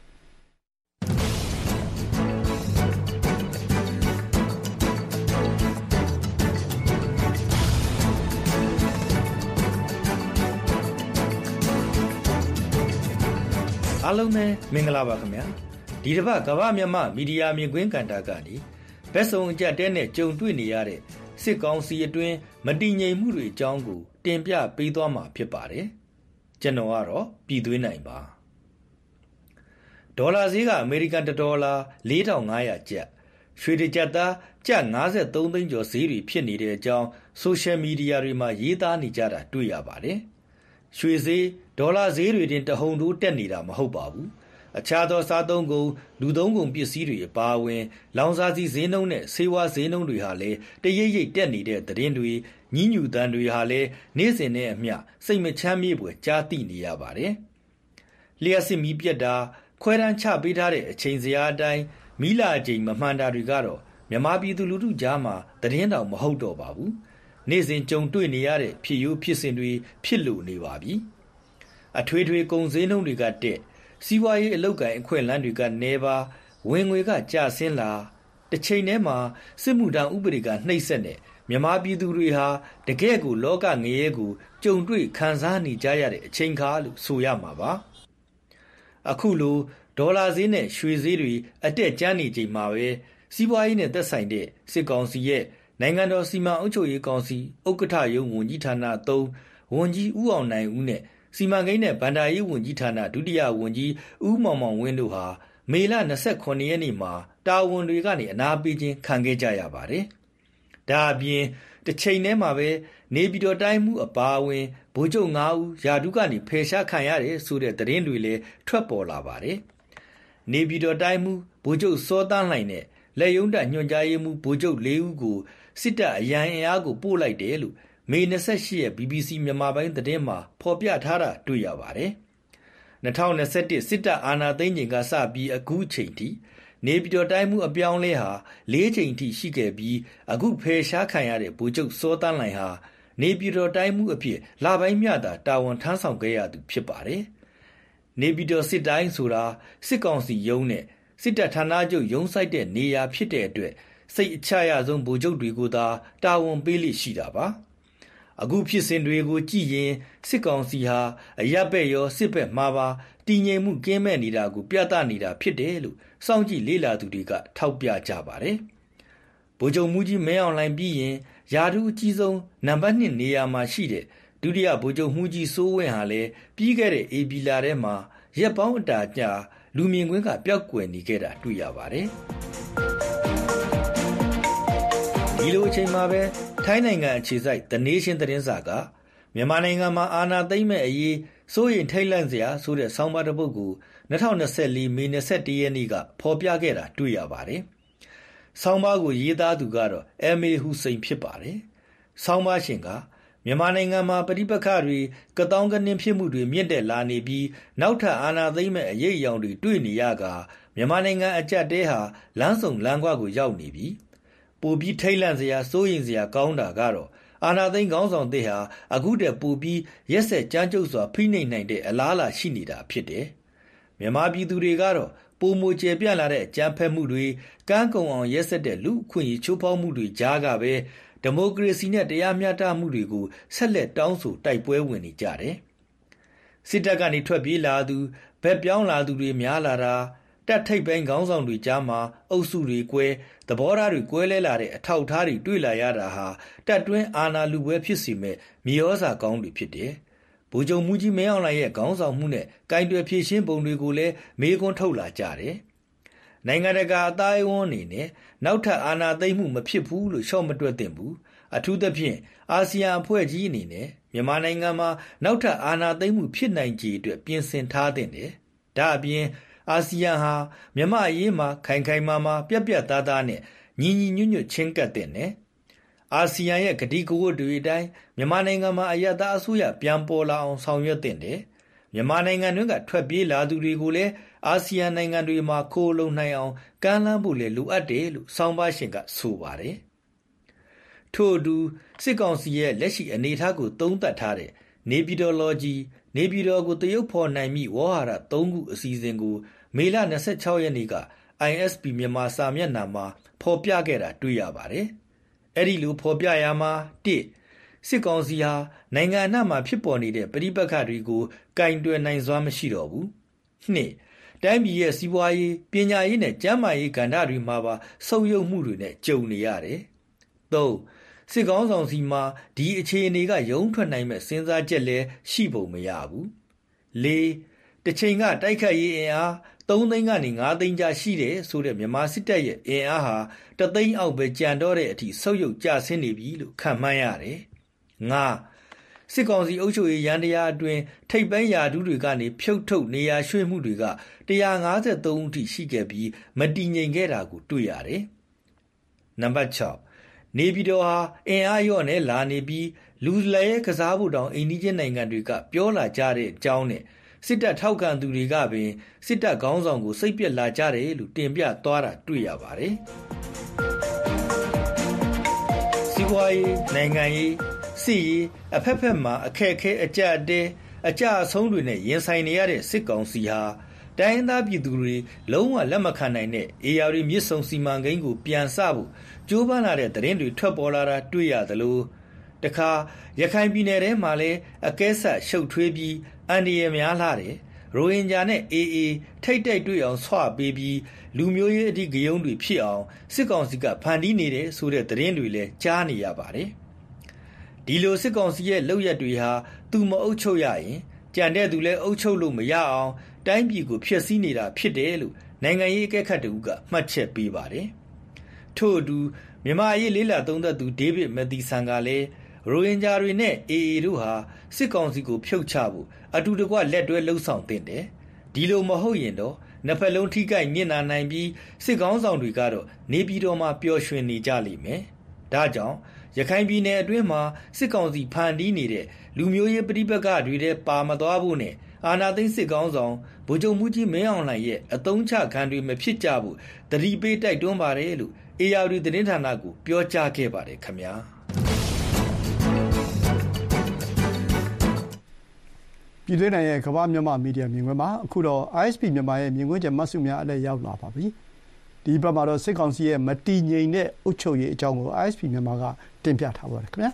အားလုံးပဲမင်္ဂလာပါခင်ဗျာဒီတစ်ပတ်ကမ္ဘာမြန်မာမီဒီယာမြင်ကွင်းကဏ္ဍကနေဘက်စုံအကြက်တဲနဲ့ကြုံတွေ့နေရတဲ့စစ်ကောင်စီအတွင်းမတည်ငြိမ်မှုတွေအကြောင်းကိုတင်ပြပေးသွားမှာဖြစ်ပါတယ်ကျွန်တော်ကတော့ပြည်သွင်းနိုင်ပါဒေါ်လာဈေးကအမေရိကန်ဒေါ်လာ4500ကျပ်ရွှေတစ်ကျပ်သားကျပ်53သိန်းကျော်ဈေးတွေဖြစ်နေတဲ့အကြောင်းဆိုရှယ်မီဒီယာတွေမှာရေးသားနေကြတာတွေ့ရပါတယ်ရွှေဈေးဒေါ်လာဈေးတွေတင်တဟုန်ထိုးတက်နေတာမဟုတ်ပါဘူးအခြားသောစားသုံးကုန်လူသုံးကုန်ပစ္စည်းတွေအပါအဝင်လောင်စာဆီဈေးနှုန်းနဲ့ဆေးဝါးဈေးနှုန်းတွေဟာလည်းတရိပ်ရိပ်တက်နေတဲ့သတင်းတွေညှဉ်းညူတမ်းတွေဟာလည်းနေ့စဉ်နဲ့အမျှစိတ်မချမ်းမြေ့ဖွယ်ကြားသိနေရပါတယ်လျှက်စစ်မီးပြတ်တာခွဲတန်းချပေးထားတဲ့အချိန်စရာအတိုင်းမီးလာအချိန်မမှန်တာတွေကတော့မြန်မာပြည်သူလူထုကြားမှာသတင်းတောင်မဟုတ်တော့ပါဘူးနေ့စဉ်ကြုံတွေ့နေရတဲ့ဖြစ်ရိုးဖြစ်စဉ်တွေဖြစ်လို့နေပါပြီအထွေထွေကုန်ဈေးနှုန်းတွေကတက်စီးပွားရေးအလုပ်ကိုင်အခွင့်အလမ်းတွေကနေပါဝင်ငွေကကျဆင်းလာတစ်ချိန်တည်းမှာစစ်မှုထမ်းဥပဒေကနှိပ်စက်တဲ့မြန်မာပြည်သူတွေဟာတကယ့်ကိုလောကငရဲကိုကြုံတွေ့ခံစားနေကြရတဲ့အချိန်ခါလို့ဆိုရမှာပါအခုလိုဒေါ်လာဈေးနဲ့ရွှေဈေးတွေအတက်ကျနေချိန်မှာပဲစီးပွားရေးနဲ့သက်ဆိုင်တဲ့စစ်ကောင်စီရဲ့နိုင်ငံတော်စီမံအုပ်ချုပ်ရေးကောင်စီဥက္ကဋ္ဌရုံးဝန်ကြီးဌာန3ဝန်ကြီးဦးအောင်နိုင်ဦးနဲ့စီမံကိန်းနဲ့ဗန္ဒာရေးဝန်ကြီးဌာနဒုတိယဝန်ကြီးဦးမောင်မောင်ဝင်းတို့ဟာမေလ29ရက်နေ့မှာတာဝန်တွေကနေအနာပေးခြင်းခံခဲ့ကြရပါတယ်။ဒါအပြင်တစ်ချိန်တည်းမှာပဲနေပြည်တော်တိုင်းမှုအပါအဝင်ဗိုလ်ချုပ်9ဦးယာဒုကနေဖယ်ရှားခံရတယ်ဆိုတဲ့သတင်းတွေလည်းထွက်ပေါ်လာပါတယ်။နေပြည်တော်တိုင်းမှုဗိုလ်ချုပ်စောတန်းလှိုင်နဲ့လက်ယုံတပ်ညွှန်ကြားရေးမှူးဗိုလ်ချုပ်4ဦးကိုစစ်တပ်အရန်အင်အားကိုပို့လိုက်တယ်လို့မေ28ရက် BBC မြန်မာပိုင်းသတင်းမှာဖော်ပြထားတာတွေ့ရပါတယ်။2021စစ်တပ်အာဏာသိမ်းချိန်ကစပြီးအခုချိန်ထိနေပြည်တော်တိုင်းမှုအပြောင်းလဲဟာ၄ချိန်ထိရှိခဲ့ပြီးအခုဖယ်ရှားခံရတဲ့ဗိုလ်ချုပ်စောတန်းလှိုင်ဟာနေပြည်တော်တိုင်းမှုအဖြစ်လပိုင်းမြတာတာဝန်ထမ်းဆောင်ခဲ့ရသူဖြစ်ပါတယ်။နေပြည်တော်စစ်တိုင်းဆိုတာစစ်ကောင်စီရုံးနဲ့စစ်တပ်ဌာနချုပ်ရုံးဆိုင်တဲ့နေရာဖြစ်တဲ့အတွက်စိတ်အချရဆုံးဗိုလ်ချုပ်တွေကိုသာတာဝန်ပေးလိရှိတာပါအခုဖြစ်စဉ်တွေကိုကြည့်ရင်စစ်ကောင်စီဟာအရပ်ဘက်ရောစစ်ဘက်မှာပါတည်ငြိမ်မှုကင်းမဲ့နေတာကိုပြသနေတာဖြစ်တယ်လို့စောင့်ကြည့်လေ့လာသူတွေကထောက်ပြကြပါတယ်ဗိုလ်ချုပ်မူကြီးမင်းအောင်လှိုင်ပြီးရင်ယာဒူးအကြီးဆုံးနံပါတ်2နေရာမှာရှိတဲ့ဒုတိယဗိုလ်ချုပ်မှုကြီးစိုးဝင်းဟာလည်းပြီးခဲ့တဲ့ဧပြီလထဲမှာရက်ပေါင်းအတာကြာလူမြင်ကွင်းကပျောက်ကွယ်နေခဲ့တာတွေ့ရပါတယ်ဒီလိုအချိန်မှာပဲထိုင်းနိုင်ငံအခြေစိုက် The Nation သတင်းစာကမြန်မာနိုင်ငံမှာအာဏာသိမ်းမဲ့အရေးစိုးရိမ်ထိတ်လန့်စရာဆိုတဲ့ဆောင်းပါးတစ်ပုဒ်ကို2024မေ21ရက်နေ့ကဖော်ပြခဲ့တာတွေ့ရပါတယ်ဆောင်းပါးကိုရေးသားသူကတော့ M.A. ဟူစိန်ဖြစ်ပါတယ်ဆောင်းပါးရှင်ကမြန်မာနိုင်ငံမှာပဋိပက္ခတွေကတောင်းကနင်းဖြစ်မှုတွေမြင့်တက်လာနေပြီးနောက်ထပ်အာဏာသိမ်းမဲ့အရေးအယောင်တွေတွေ့နေရကမြန်မာနိုင်ငံအကြက်တဲဟာလမ်းစုံလမ်းကွာကိုရောက်နေပြီးပိုပြီးထိတ်လန့်စရာစိုးရိမ်စရာကောင်းတာကတော့အာဏာသိမ်းခေါင်းဆောင်တဲ့ဟာအခုတည်းပိုပြီးရက်ဆက်ကြမ်းကြုတ်စွာဖိနှိပ်နိုင်တဲ့အလားအလာရှိနေတာဖြစ်တယ်မြန်မာပြည်သူတွေကတော့ပုံမကျေပြန့်လာတဲ့အကြမ်းဖက်မှုတွေကန်းကုံအောင်ရက်ဆက်တဲ့လူအခွင့်အရေးချိုးဖောက်မှုတွေကြားကပဲဒီမိုကရေစီနဲ့တရားမျှတမှုတွေကိုဆက်လက်တောင်းဆိုတိုက်ပွဲဝင်နေကြတယ်စစ်တပ်ကနေထွက်ပြေးလာသူဗက်ပြောင်းလာသူတွေများလာတာတပ်ထိပ်ပိုင်းခေါင်းဆောင်တွေကြားမှာအုပ်စုတွေကွဲသဘောထားတွေကွဲလဲလာတဲ့အထောက်အထားတွေတွေ့လာရတာဟာတပ်တွင်းအာဏာလူပွဲဖြစ်စီမဲ့မြေဩဇာကောင်းတွေဖြစ်တယ်ဗိုလ်ချုပ်မှုကြီးမင်းအောင်လှိုင်ရဲ့ခေါင်းဆောင်မှုနဲ့ကင်တွယ်ဖြည့်ရှင်းပုံတွေကိုလည်းမေးခွန်းထုတ်လာကြတယ်နိုင်ငံတကာအတိုင်းအဝန်အနေနဲ့နောက်ထပ်အာဏာသိမ်းမှုမဖြစ်ဘူးလို့ရှော့မတွက်သင့်ဘူးအထူးသဖြင့်အာဆီယံအဖွဲ့ကြီးအနေနဲ့မြန်မာနိုင်ငံမှာနောက်ထပ်အာဏာသိမ်းမှုဖြစ်နိုင်ခြေအတွက်ပြင်ဆင်ထားသင့်တယ်ဒါအပြင်အာဆီယံဟာမြန်မာအရေးမှာခိုင်ခိုင်မာမာပြတ်ပြတ်သားသားနဲ့ညီညီညွတ်ညွတ်ချင်းကပ်တဲ့နဲ့အာဆီယံရဲ့ကတိကဝတ်တွေအတိုင်းမြန်မာနိုင်ငံမှာအယက်သားအစိုးရပြန်ပေါ်လာအောင်ဆောင်ရွက်တဲ့တယ်မြန်မာနိုင်ငံတွင်းကထွက်ပြေးလာသူတွေကိုလည်းအာဆီယံနိုင်ငံတွေမှာခိုးလုံနိုင်အောင်ကမ်းလှမ်းဖို့လည်းလိုအပ်တယ်လို့ဆောင်းပါးရှင်ကဆိုပါတယ်ထို့အတူစစ်ကောင်စီရဲ့လက်ရှိအနေအထားကိုသုံးသပ်ထားတဲ့နေပြည်တော် Logi နေပြည်တော်ကိုတရုတ်ဖော်နိုင်မိဝေါ်ဟာရ3ခုအစီအစဉ်ကိုမေလ26ရက်နေ့က ISP မြန်မာစာမျက်နှာမှာဖော်ပြခဲ့တာတွေ့ရပါတယ်အဲ့ဒီလိုဖော်ပြရမှာ1စစ်ကောင်စီဟာနိုင်ငံအနှံ့မှာဖြစ်ပေါ်နေတဲ့ပဋိပက္ခတွေကိုကင်တွယ်နိုင်စွမ်းမရှိတော့ဘူး2တိုင်းပြည်ရဲ့စီးပွားရေးပညာရေးနဲ့ကျန်းမာရေးကဏ္ဍတွေမှာပါဆုတ်ယုတ်မှုတွေနဲ့ကြုံနေရတယ်3စစ်ကောင်စီမှာဒီအခြေအနေကရုံးထွက်နိုင်မဲ့စဉ်းစားချက်လည်းရှိပုံမရဘူး4တစ်ချိန်ကတိုက်ခတ်ရေးအင်အား3သိန်းကနေ5သိန်းကြားရှိတယ်ဆိုတဲ့မြန်မာစစ်တပ်ရဲ့အင်အားဟာ3သိန်းအောက်ပဲကျန်တော့တဲ့အထိဆုတ်ယုတ်ကျဆင်းနေပြီလို့ခန့်မှန်းရတယ်5စစ်ကောင်စီအုပ်ချုပ်ရေးရန်တရားအတွင်းထိပ်ပိုင်းယာဒူးတွေကနေဖြုတ်ထုတ်နေရာရွှေ့မှုတွေက153ဦးထိရှိခဲ့ပြီးမတည်ငြိမ်ခဲ့တာကိုတွေ့ရတယ်နံပါတ်6နေပြည်တော်ဟာအင်အားရော့နဲ့လာနေပြီးလူလည်းကစားဖို့တောင်အိန္ဒိယနိုင်ငံတွေကပြောလာကြတဲ့အကြောင်းနဲ့စစ်တပ်ထောက်ခံသူတွေကပင်စစ်တပ်ခေါင်းဆောင်ကိုစိတ်ပြက်လာကြတယ်လို့တင်ပြသွားတာတွေ့ရပါတယ်စီးပွားရေးနိုင်ငံရေးစစ်ရေးအဖက်ဖက်မှာအခက်အခဲအကြအတဲအကြအဆုံးတွေနဲ့ရင်ဆိုင်နေရတဲ့စစ်ကောင်စီဟာတိုင်းသားပြည်သူတွေလုံးဝလက်မခံနိုင်တဲ့အေယာရီမြစ်ဆုံစီမံကိန်းကိုပြန်ဆဖို့ကြိုးပမ်းလာတဲ့သတင်းတွေထွက်ပေါ်လာတာတွေ့ရသလိုတခါရခိုင်ပြည်နယ်ထဲမှာလည်းအကဲဆက်ရှုပ်ထွေးပြီးအန်ဒီရများလာတယ်ရိုဟင်ဂျာနဲ့ AA ထိတ်တိုက်တွေ့အောင်ဆွပေးပြီးလူမျိုးရေးအဓိကရုဏ်းတွေဖြစ်အောင်စစ်ကောင်စီကဖန်တီးနေတယ်ဆိုတဲ့သတင်းတွေလည်းကြားနေရပါတယ်ဒီလိုစစ်ကောင်စီရဲ့လုပ်ရက်တွေဟာသူမအုပ်ချုပ်ရရင်ကြံတဲ့သူလည်းအုပ်ချုပ်လို့မရအောင်တိုင်းပြည်ကိုဖျက်ဆီးနေတာဖြစ်တယ်လို့နိုင်ငံရေးအကဲခတ်တူကမှတ်ချက်ပေးပါတယ်ထို့အတူမြန်မာရေးလေးလာသုံးသက်သူဒေးဗစ်မက်သီဆန်ကလည်းရိုဟင်ဂျာတွေနဲ့ AA တို့ဟာစစ်ကောင်စီကိုဖြုတ်ချဖို့အတူတကွလက်တွဲလှုပ်ဆောင်သင့်တယ်ဒီလိုမဟုတ်ရင်တော့နှစ်ဖက်လုံးထိခိုက်ညစ်နာနိုင်ပြီးစစ်ကောင်းဆောင်တွေကတော့နေပြည်တော်မှာပျော်ရွှင်နေကြလိမ့်မယ်ဒါကြောင့်ရခိုင်ပြည်နယ်အတွင်းမှာစစ်ကောင်စီဖန်တီးနေတဲ့လူမျိုးရေးပဋိပက္ခတွေထဲပါမသွားဖို့နဲ့အာဏာသိမ်းစစ်ကောင်းဆောင်ဗိုလ်ချုပ်မှုကြီးမင်းအောင်လှိုင်ရဲ့အသုံးချခံတွေမဖြစ်ကြဘူးတတိပေးတိုက်တွန်းပါတယ်လို့အေယာရီသတင်းဌာနကိုပြောကြားခဲ့ပါတယ်ခင်ဗျာပြည်တွင်းရဲ့ကမ္ဘာမြန်မာမီဒီယာမြင်ကွင်းမှာအခုတော့ ISP မြန်မာရဲ့မြင်ကွင်းချက်မှတ်စုများအလဲရောက်လာပါပြီဒီဘက်မှာတော့စစ်ကောင်စီရဲ့မတည်ငြိမ်တဲ့အုပ်ချုပ်ရေးအကြောင်းကို ISP မြန်မာကတင်ပြထားပါတယ်ခင်ဗျာ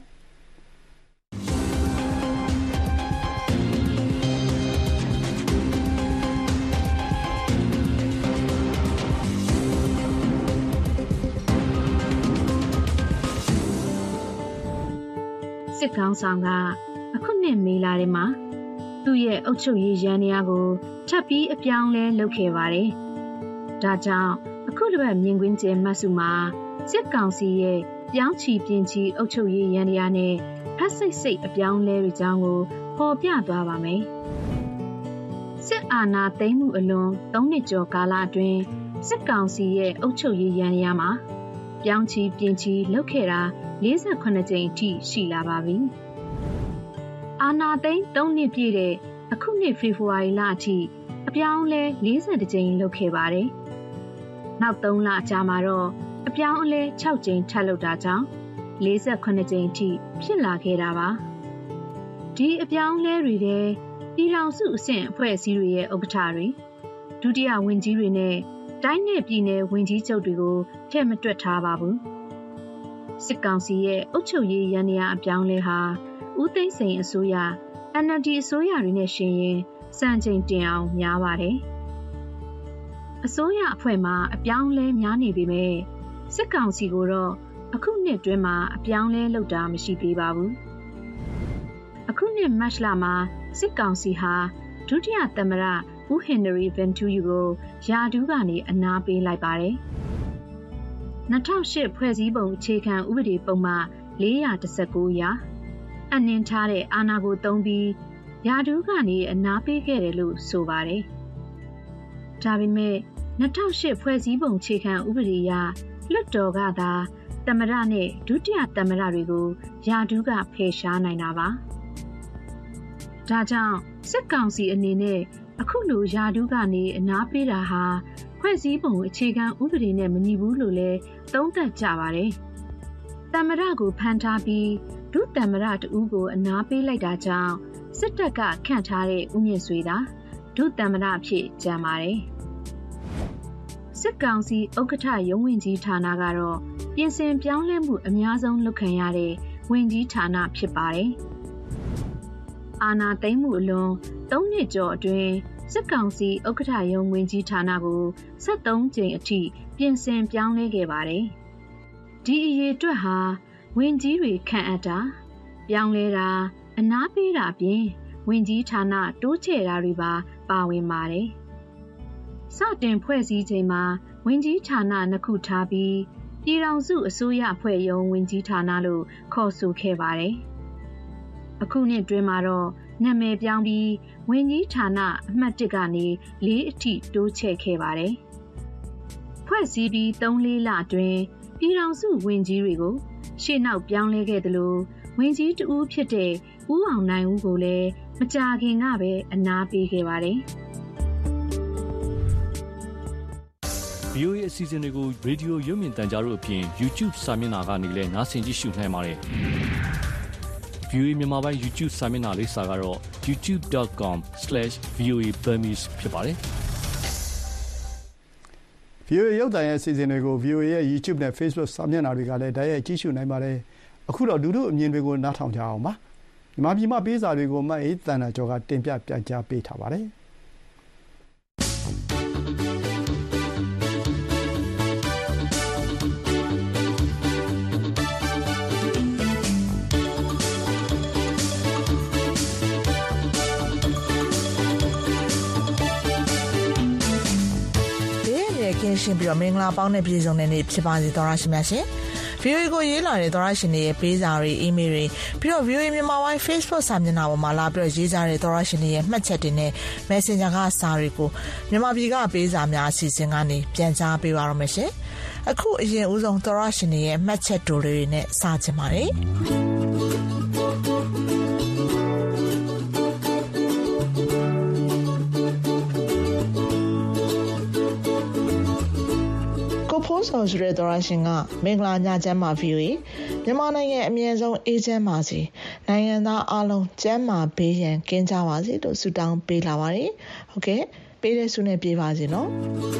စစ်ကောင်ဆောင်ကအခုနှစ်မေလထဲမှာသူ့ရဲ့အုပ်ချုပ်ရေးရန်ရာကိုထပ်ပြီးအပြောင်းလဲလုပ်ခဲ့ပါတယ်။ဒါကြောင့်အခုတစ်ပတ်မြင်ကွင်းကျဲမှတ်စုမှာစစ်ကောင်စီရဲ့ပြောင်းချီပြင်ချီအုပ်ချုပ်ရေးရန်ရာနဲ့ဖက်စိတ်စိတ်အပြောင်းလဲတွေကြောင်းကိုပေါ်ပြသွားပါမယ်။စစ်အာဏာသိမ်းမှုအလွန်3နှစ်ကျော်ကာလအတွင်းစစ်ကောင်စီရဲ့အုပ်ချုပ်ရေးရန်ရာမှာပြောင်းချီပြင်ချီလုပ်ခဲ့တာ48ကြိမ်အထိရှိလာပါပြီ။အာဏာသိမ်း3နှစ်ပြည့်တဲ့အခုနှစ်ဖေဖော်ဝါရီလအထိအပြောင်းလဲ42ကြိမ်လုပ်ခဲ့ပါတယ်။နောက်3လကြာမှာတော့အပြောင်းအလဲ6ကြိမ်ထပ်လုပ်တာကြောင့်48ကြိမ်အထိဖြစ်လာခဲ့တာပါ။ဒီအပြောင်းလဲတွေထဲပြည်ထောင်စုအဆင့်အဖွဲ့အစည်းတွေရဲ့ဥက္ကဋ္ဌတွေဒုတိယဝန်ကြီးတွေနဲ့တိုင်းနယ်ပြည်နယ်ဝန်ကြီးချုပ်တွေကိုထည့်မတွက်ထားပါဘူး။စစ်ကောင်စီရဲ့အုပ်ချုပ်ရေးရန်ရာအပြောင်းလဲဟာဦးသိန်းစိန်အစိုးရ NLD အစိုးရတွေနဲ့ရှင်ရင်စံချိန်တင်အောင်များပါတယ်။အစိုးရအဖွဲ့မှာအပြောင်းလဲများနေပေမဲ့စစ်ကောင်စီကိုတော့အခုနှစ်တွင်းမှာအပြောင်းလဲလုပ်တာမရှိသေးပါဘူး။အခုနှစ်မတ်လမှာစစ်ကောင်စီဟာဒုတိယသမ္မတဦးဟင်နရီဗန်တူယူကိုယာဒူးကနေအနားပေးလိုက်ပါတယ်။2008ဖွဲ့စည်းပုံအခြေခံဥပဒေပုံမှ419ရာအနှင်းထားတဲ့အာဏာကိုသုံးပြီးယာဒူးကနေအနားပေးခဲ့တယ်လို့ဆိုပါတယ်။ဒါပေမဲ့2008ဖွဲ့စည်းပုံအခြေခံဥပဒေအရလွှတ်တော်ကသာသမ္မတနဲ့ဒုတိယသမ္မတတွေကိုယာဒူးကဖယ်ရှားနိုင်တာပါ။ဒါကြောင့်စစ်ကောင်စီအနေနဲ့အခုလိုယာဒူးကနေအနားပေးတာဟာဖွဲ့စည်းပုံအခြေခံဥပဒေနဲ့မညီဘူးလို့လည်းသုံးသပ်ကြပါတယ်။သမ္မတကိုဖမ်းထားပြီးဒုသမ္မတတဦးကိုအနားပေးလိုက်တာကြောင့်စစ်တပ်ကခန့်ထားတဲ့ဦးမြင့်ဆွေသာဒုသမ္မတဖြစ်ကြံပါတယ်။စစ်ကောင်စီဥက္ကဋ္ဌရုံးဝင်ကြီးဌာနကတော့ပြင်ဆင်ပြောင်းလဲမှုအများဆုံးလုပ်ခံရတဲ့ဝင်ကြီးဌာနဖြစ်ပါတယ်။အာဏာသိမ်းမှုအလွန်3နှစ်ကျော်အတွင်းစစ်ကောင်စီဥက္ကဋ္ဌရုံးဝင်ကြီးဌာနကို73ကြိမ်အထိပြင်ဆင်ပြောင်းလဲခဲ့ပါတယ်။ဒီအရေးအတွက်ဟာဝင်ကြီးတွေခန့်အပ်တာပြောင်းလဲတာအနားပေးတာပြင်ဝင်ကြီးဌာနတိုးချဲ့တာတွေပါဝင်ပါတယ်။စတင်ဖွဲ့စည်းချိန်မှာဝင်ကြီးဌာန2ခုထားပြီးပြည်ထောင်စုအစိုးရအဖွဲ့ရုံးဝင်ကြီးဌာနလို့ခေါ်ဆိုခဲ့ပါတယ်။အခုနှစ်တွင်မှာတော့နာမည်ပြောင်းပြီးဝင်ကြီးဌာနအမှတ်1ကနေ4အထိတိုးချဲ့ခဲ့ပါတယ်။ဖွဲ့စည်းပြီး3-4လအတွင်းပြည်ထောင်စုဝင်ကြီးတွေကိုရှေ့နောက်ပြောင်းလဲခဲ့သလိုဝင်ကြီးတဦးဖြစ်တဲ့ဦးအောင်နိုင်ဦးကိုလည်းမကြာခင်ကပဲအနားပေးခဲ့ပါတယ်။ VOA အစီအစဉ်တွေကိုရေဒီယိုရုပ်မြင်သံကြားတို့အပြင် YouTube စာမျက်နှာကနေလည်းနားဆင်ကြည့်ရှုနိုင်ပါတယ်။ VOA မြန်မာပိုင်း YouTube စာမျက်နှာလေးစာကတော့ youtube.com/VOA Burmese ဖြစ်ပါတယ်။ VOA ရုပ်သံရဲ့အစီအစဉ်တွေကို VOA ရဲ့ YouTube နဲ့ Facebook စာမျက်နှာတွေကလည်းတိုက်ရိုက်ကြည့်ရှုနိုင်ပါတယ်။အခုတော့လူထုအမြင်တွေကိုနားထောင်ကြအောင်ပါ။မြန်မာပြည်မှာပေးစာတွေကိုမအေးသန္တာကျော်ကတင်ပြပြန်ကြားပေးထားပါတယ်။ရှင်ပြီးတော့မင်္ဂလာပေါင်းနဲ့ပြည်စုံတဲ့နေ့ဖြစ်ပါစေသောရရှိမြတ်ရှင် VOA ကိုရေးလာတဲ့သောရရှင်တွေရဲ့ပေးစာတွေ email တွေပြီးတော့ VOA မြန်မာပိုင်း Facebook စာမျက်နှာပေါ်မှာလာပြီးတော့ရေးကြတဲ့သောရရှင်တွေရဲ့မှတ်ချက်တွေနဲ့ Messenger ကစာတွေကိုမြန်မာပြည်ကပေးစာများအစီအစဉ်ကနေပြန်ကြားပေးပါရမယ်ရှင်အခုအရင်ဦးဆုံးသောရရှင်တွေရဲ့မှတ်ချက်တိုလေးတွေနဲ့စချင်ပါတယ်ဖိုးဆောင်ဆိုတဲ့သောရရှင်ကမင်္ဂလာညချမ်းပါ VOA မြန်မာနိုင်ငံအမြဲဆုံးအေးချမ်းပါစေနိုင်ငံသားအားလုံးကျန်းမာဘေးရန်ကင်းကြပါစေလို့ဆုတောင်းပေးလာပါတယ်ဟုတ်ကဲ့ပေးတဲ့ဆုနဲ့ပြေးပါစေနော်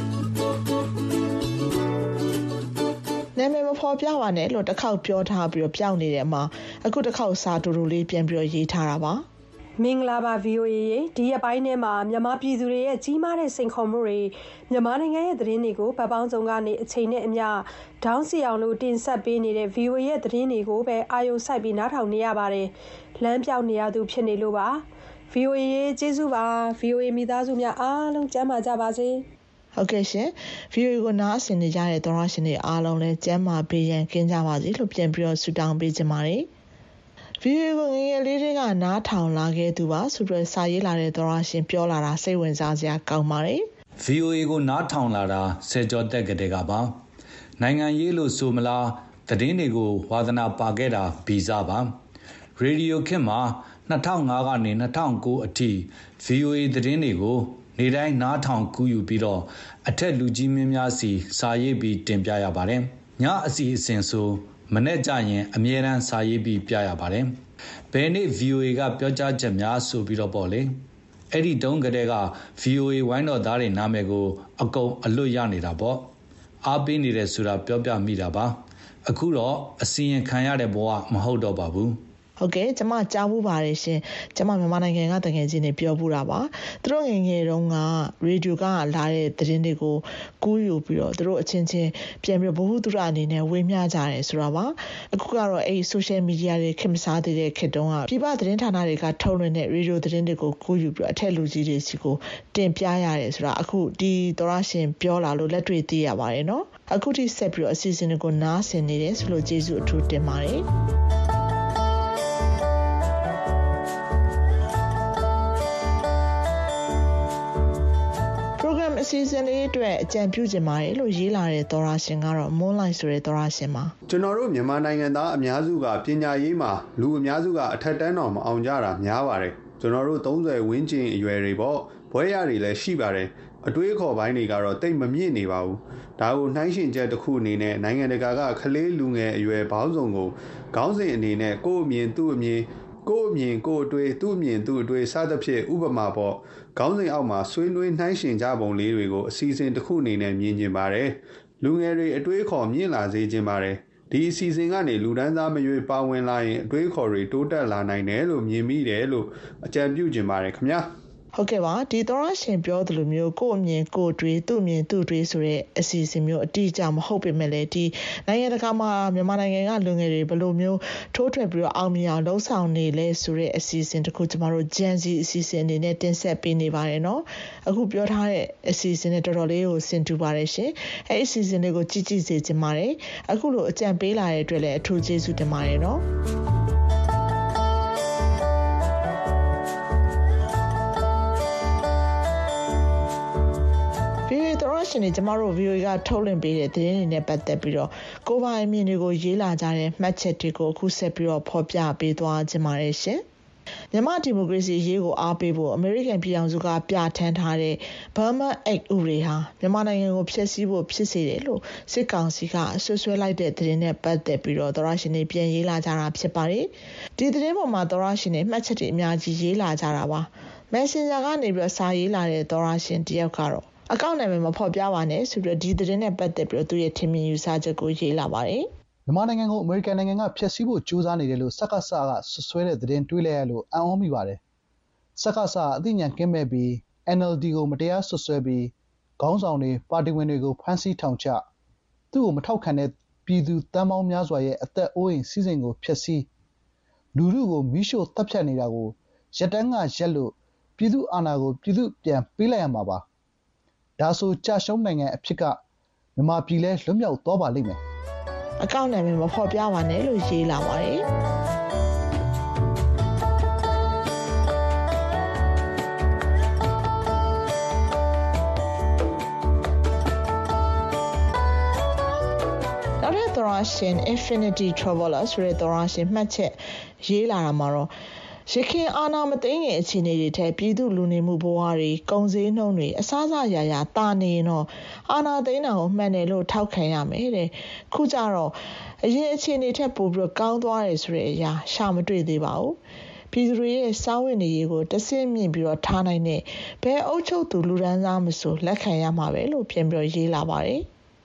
နာမည်မဖော်ပြပါနဲ့လို့တစ်ခေါက်ပြောထားပြီးတော့ပြောင်းနေတယ်မှာအခုတစ်ခေါက်စာတူတူလေးပြန်ပြီးတော့ရေးထားတာပါမင်္ဂလာပါ VOA ရဲ့ဒီရက်ပိုင်းထဲမှာမြန်မာပြည်သူတွေရဲ့ကြီးမားတဲ့စိန်ခေါ်မှုတွေမြန်မာနိုင်ငံရဲ့သတင်းတွေကိုဗတ်ပေါင်းစုံကနေအချိန်နဲ့အမျှဒေါင်းစီအောင်လို့တင်ဆက်ပေးနေတဲ့ VOA ရဲ့သတင်းတွေကိုပဲအာရုံစိုက်ပြီးနားထောင်နေရပါတယ်။လမ်းပြောင်းနေရသူဖြစ်နေလို့ပါ။ VOA ရဲ့ကျေးဇူးပါ VOA မိသားစုများအားလုံးကျန်းမာကြပါစေ။ဟုတ်ကဲ့ရှင် VOA ကိုနားဆင်နေကြတဲ့သောရရှင်တွေအားလုံးလည်းကျန်းမာပေးရန်ကင်းကြပါစေလို့ပြန်ပြီးတော့ဆုတောင်းပေးကြပါတယ်။ VOA ကိုငယ်ငယ်လေးတွေကနားထောင်လာခဲ့သူပါဆိုပြီးစာရေးလာတဲ့သောရရှင်ပြောလာတာစိတ်ဝင်စားစရာကောင်းပါတယ်။ VOA ကိုနားထောင်လာတာဆယ်ကျော်တက်ကတည်းကပါ။နိုင်ငံရေးလို့ဆိုမလားသတင်းတွေကိုဝါသနာပါခဲ့တာဗီဇပါ။ရေဒီယိုခေတ်မှာ2005ကနေ2009အထိ VOA သတင်းတွေကိုနေ့တိုင်းနားထောင်ကူးယူပြီးတော့အထက်လူကြီးမင်းများစီစာရေးပြီးတင်ပြရပါတယ်။ညအစီအစဉ်ဆိုမနေ့ကျရင်အမြဲတမ်းစာရေးပြီးပြရပါတယ်။ဘယ်နေ့ VOA ကပြောကြားချက်များဆိုပြီးတော့ပေါ့လေ။အဲ့ဒီတုန်းကတည်းက VOA ဝိုင်းတော်သားတွေနာမည်ကိုအကုန်အလွတ်ရနေတာပေါ့။အားပေးနေတယ်ဆိုတာပြောပြမိတာပါ။အခုတော့အစီရင်ခံရတဲ့ဘဝမဟုတ်တော့ပါဘူး။ဟုတ်ကဲ့ကျမကြားဘူးပါတယ်ရှင်ကျမမြန်မာနိုင်ငံကတကယ်ချင်းနေပြောဘူးတာပါသူတို့ငယ်ငယ်တုန်းကရေဒီယိုကလာတဲ့သတင်းတွေကိုကူးယူပြီးတော့သူတို့အချင်းချင်းပြန်ပြီးဘဝတုရအနေနဲ့ဝေမျှကြတယ်ဆိုတာပါအခုကတော့အဲ့ social media တွေခင်မစားသေးတဲ့ခေတ်တုန်းကပြည်ပသတင်းဌာနတွေကထုတ်လွှင့်တဲ့ရေဒီယိုသတင်းတွေကိုကူးယူပြီးအထက်လူကြီးတွေစီကိုတင်ပြရတယ်ဆိုတာအခုဒီသောရရှင်ပြောလာလို့လက်တွေ့သိရပါတယ်နော်အခုထိဆက်ပြီးတော့အစီအစဉ်တွေကိုနားဆင်နေတယ်ဆိုလို့ကျေးဇူးအထူးတင်ပါတယ်အစီအစဉ်လေးအတွက်အကြံပြုချင်ပါတယ်လို့ရေးလာတဲ့သောရရှင်ကတော့ Moonlight ဆိုတဲ့သောရရှင်ပါကျွန်တော်တို့မြန်မာနိုင်ငံသားအများစုကပညာရေးမှာလူအများစုကအထက်တန်းတော်မအောင်ကြတာများပါတယ်ကျွန်တော်တို့30ဝန်းကျင်အရွယ်တွေပေါ့ဘွဲရတွေလည်းရှိပါတယ်အတွေးခေါ်ပိုင်းတွေကတော့တိတ်မမြင့်နေပါဘူးဒါကိုနှိုင်းယှဉ်ချက်တစ်ခုအနေနဲ့နိုင်ငံတကာကခလေးလူငယ်အရွယ်ဘောင်းစုံကိုခေါင်းစဉ်အနေနဲ့ကိုယ့်အမြင်သူ့အမြင်ကိုယ့်အမြင်ကိုယ့်အတွေးသူ့အမြင်သူ့အတွေးစသဖြင့်ဥပမာပေါ့ခေါင်းစဉ်အောက်မှာဆွေးနွေးနှိုင်းယှဉ်ကြပုံလေးတွေကိုအစီအစဉ်တစ်ခုအနေနဲ့မြင်ကျင်ပါတယ်လူငယ်တွေအတွေးခေါ်မြင့်လာစေခြင်းပါတယ်ဒီအစီအစဉ်ကနေလူဒန်းသားမရွေးပါဝင်လာရင်အတွေးခေါ်တွေတိုးတက်လာနိုင်တယ်လို့မြင်မိတယ်လို့အကြံပြုချင်ပါတယ်ခင်ဗျာဟုတ်ကဲ့ပါဒီသောရရှင်ပြောသလိုမျိုးကိုယ့်အမြင်ကိုယ်တွေးသူ့အမြင်သူ့တွေးဆိုတဲ့အစီအစဉ်မျိုးအတိအကျမဟုတ်ပေမဲ့လည်းဒီနိုင်ငံတကာမှာမြန်မာနိုင်ငံကလူငယ်တွေဘယ်လိုမျိုးထိုးထွက်ပြီးတော့အောင်မြင်အောင်လှုံ့ဆော်နေလဲဆိုတဲ့အစီအစဉ်တစ်ခုကျမတို့ Gen Z အစီအစဉ်အနေနဲ့တင်ဆက်ပေးနေပါတယ်เนาะအခုပြောထားတဲ့အစီအစဉ်နဲ့တော်တော်လေးကိုဆင်တူပါတယ်ရှင်အဲ့အစီအစဉ်လေးကိုကြည့်စေချင်ပါတယ်အခုလိုအကြံပေးလာတဲ့အတွက်လည်းအထူးကျေးဇူးတင်ပါတယ်เนาะရှင်တွေကျမတို့ VOA ကထုတ်လွှင့်ပေးတဲ့သတင်းတွေနဲ့ပတ်သက်ပြီးတော့ကိုယ်ပိုင်အမြင်တွေကိုရေးလာကြတဲ့မှတ်ချက်တွေကိုအခုဆက်ပြီးတော့ဖော်ပြပေးသွားခြင်းပါတယ်ရှင်။မြန်မာဒီမိုကရေစီရေးကိုအားပေးဖို့အမေရိကန်ပြည်ထောင်စုကပြဋ္ဌာန်းထားတဲ့ Burma Act ဥပဒေဟာမြန်မာနိုင်ငံကိုဖျက်ဆီးဖို့ဖြစ်စေတယ်လို့စစ်ကောင်စီကဆွဆွဲလိုက်တဲ့သတင်းနဲ့ပတ်သက်ပြီးတော့သောရရှင်တွေပြန်ရေးလာကြတာဖြစ်ပါတယ်။ဒီသတင်းပေါ်မှာသောရရှင်တွေမှတ်ချက်တွေအများကြီးရေးလာကြတာပါ။ Messenger ကနေပြီးတော့စာရေးလာတဲ့သောရရှင်တယောက်ကတော့အကောင့်နာမည်မဖော်ပြပါနဲ့ဆိုပြီးဒီသတင်းနဲ့ပတ်သက်ပြီးတော့သူရဲ့ထင်မြင်ယူဆချက်ကိုရေးလာပါတယ်။မြန်မာနိုင်ငံကိုအမေရိကန်နိုင်ငံကဖျက်ဆီးဖို့ကြိုးစားနေတယ်လို့စက္ကစကဆွဆွဲတဲ့သတင်းတွေးလိုက်ရလို့အံ့ဩမိပါတယ်။စက္ကစအသိဉာဏ်ကင်းမဲ့ပြီး NLD ကိုမတရားဆွဆွဲပြီးခေါင်းဆောင်တွေပါတီဝင်တွေကိုဖမ်းဆီးထောင်ချသူ့ကိုမထောက်ခံတဲ့ပြည်သူတန်းပေါင်းများစွာရဲ့အသက်အိုးအိမ်စီးစိမ်ကိုဖျက်ဆီးလူထုကိုမိရှို့တပ်ဖြတ်နေတာကိုရက်တန်းကရက်လို့ပြည်သူအာဏာကိုပြည်သူပြန်ပေးလိုက်ရမှာပါ။ဒါဆိုကြာရှုံးနိုင်ငံအဖြစ်ကမြန်မာပြည်လဲလွတ်မြောက်သွားပါလိမ့်မယ်အကောင့်နာမည်မဖော်ပြပါနဲ့လို့ရေးလာပါတယ်နောက်တဲ့သောရရှင် Infinity Traveler ဆိုတဲ့သောရရှင်မှတ်ချက်ရေးလာတာမှာတော့ရခိုင်အာဏာမသိမ်းခင်အခြေအနေတွေထက်ပြည်သူလူနေမှုဘဝတွေကုန်စည်နှုန်းတွေအစားအစာရာရာတာနေရင်တော့အာဏာသိမ်းတာကိုမှန်တယ်လို့ထောက်ခံရမယ်တဲ့ခုကျတော့အရင်အခြေအနေထက်ပိုပြီးကောင်းသွားတယ်ဆိုတဲ့အရာရှာမတွေ့သေးပါဘူးပြည်သူတွေရဲ့စားဝတ်နေရေးကိုတဆင့်မြင့်ပြီးတော့ထားနိုင်တဲ့ဘယ်အုပ်ချုပ်သူလူဒန်းစားမဆိုလက်ခံရမှာပဲလို့ပြန်ပြီးရေးလာပါတယ်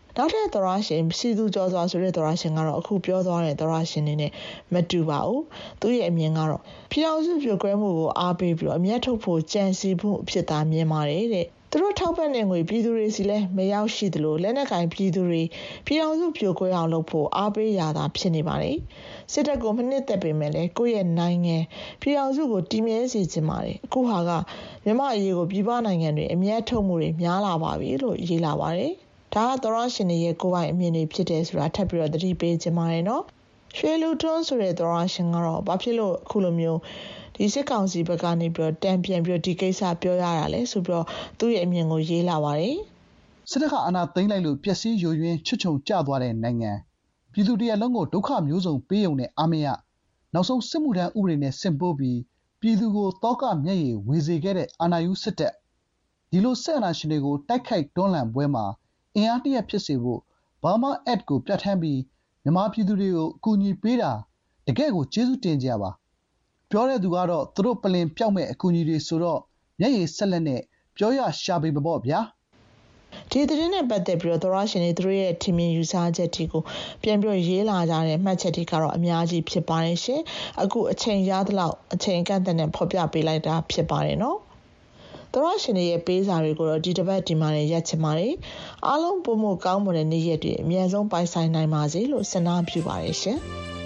နောက်ထပ်သောရရှင်စီသူကျော်စွာဆိုတဲ့သောရရှင်ကတော့အခုပြောသွားတဲ့သောရရှင်နေနဲ့မတူပါဘူးသူရဲ့အမြင်ကတော့ပြည်အောင်စုပြိုကွဲမှုကိုအားပေးပြီးတော့အမျက်ထုတ်ဖို့ကြံစီမှုအဖြစ်သာမြင်ပါတယ်တဲ့သူတို့ထောက်ပံ့တဲ့ငွေပြည်သူတွေစီလည်းမရောက်ရှိသလိုလက်နက်ကင်ပြည်သူတွေပြည်အောင်စုပြိုကွဲအောင်လုပ်ဖို့အားပေးရတာဖြစ်နေပါတယ်စစ်တပ်ကိုမနစ်သက်ပေမဲ့လည်းကိုယ့်ရဲ့နိုင်ငံပြည်အောင်စုကိုတည်မြဲစေချင်ပါတယ်အခုဟာကမြန်မာအရေးကိုပြည်ပနိုင်ငံတွေအမျက်ထုတ်မှုတွေများလာပါပြီလို့ရေးလာပါတယ်ဒါကသောရရှင်တွေရဲ့ကိုယ်ပိုင်အမြင်တွေဖြစ်တယ်ဆိုတာထပ်ပြီးတော့သတိပေးချင်ပါတယ်နော်ရွှေလူထွန်းဆိုတဲ့သောရရှင်ကတော့ဘာဖြစ်လို့အခုလိုမျိုးဒီစစ်ကောင်စီဘက်ကနေပြီးတော့တံပြန်ပြီးတော့ဒီကိစ္စပြောရတာလဲဆိုပြီးတော့သူ့ရဲ့အမြင်ကိုရေးလာပါတယ်စစ်တပ်ကအာဏာသိမ်းလိုက်လို့ပျက်စီးယိုယွင်းချွတ်ချုံကျသွားတဲ့နိုင်ငံပြည်သူတရားလုံးကိုဒုက္ခမျိုးစုံပေးုံနဲ့အာမရနောက်ဆုံးစစ်မှုထမ်းဥပဒေနဲ့ဆင့်ပိုးပြီးပြည်သူကိုတောကမျက်ရည်ဝေစေခဲ့တဲ့အာဏာယူစစ်တပ်ဒီလိုစစ်အာဏာရှင်တွေကိုတိုက်ခိုက်တွန်းလှန်ပွဲမှာအင်အားတရက်ဖြစ်စေဖို့ Burma Act ကိုပြဋ္ဌာန်းပြီးမြန်မာပြည်သူတွေကိုအကူအညီပေးတာတကယ့်ကိုကျေးဇူးတင်ကြပါပြောတဲ့သူကတော့သူတို့ပလင်ပြောက်မဲ့အကူအညီတွေဆိုတော့မျက်ရည်ဆက်လက်နဲ့ပြောရရှာပေမပေါ့ဗျာဒီသတင်းနဲ့ပတ်သက်ပြီးတော့သောရရှင်တွေသူတို့ရဲ့ထင်မြင်ယူဆချက်တွေကိုပြန်ပြီးရေးလာကြတဲ့မှတ်ချက်တွေကတော့အများကြီးဖြစ်ပါတယ်ရှင်အခုအချိန်ရသလောက်အချိန်ကန့်တဲ့နဲ့ဖော်ပြပေးလိုက်တာဖြစ်ပါတယ်နော်သောရရှင်တွေရဲ့ပေးစာတွေကိုတော့ဒီတစ်ပတ်ဒီမှာရက်ချင်ပါတယ်အားလုံးပုံမကောင်းမွန်တဲ့နေ့ရက်တွေအများဆုံးပိုင်ဆိုင်နိုင်ပါစေလို့ဆန္ဒပြုပါတယ်ရှင်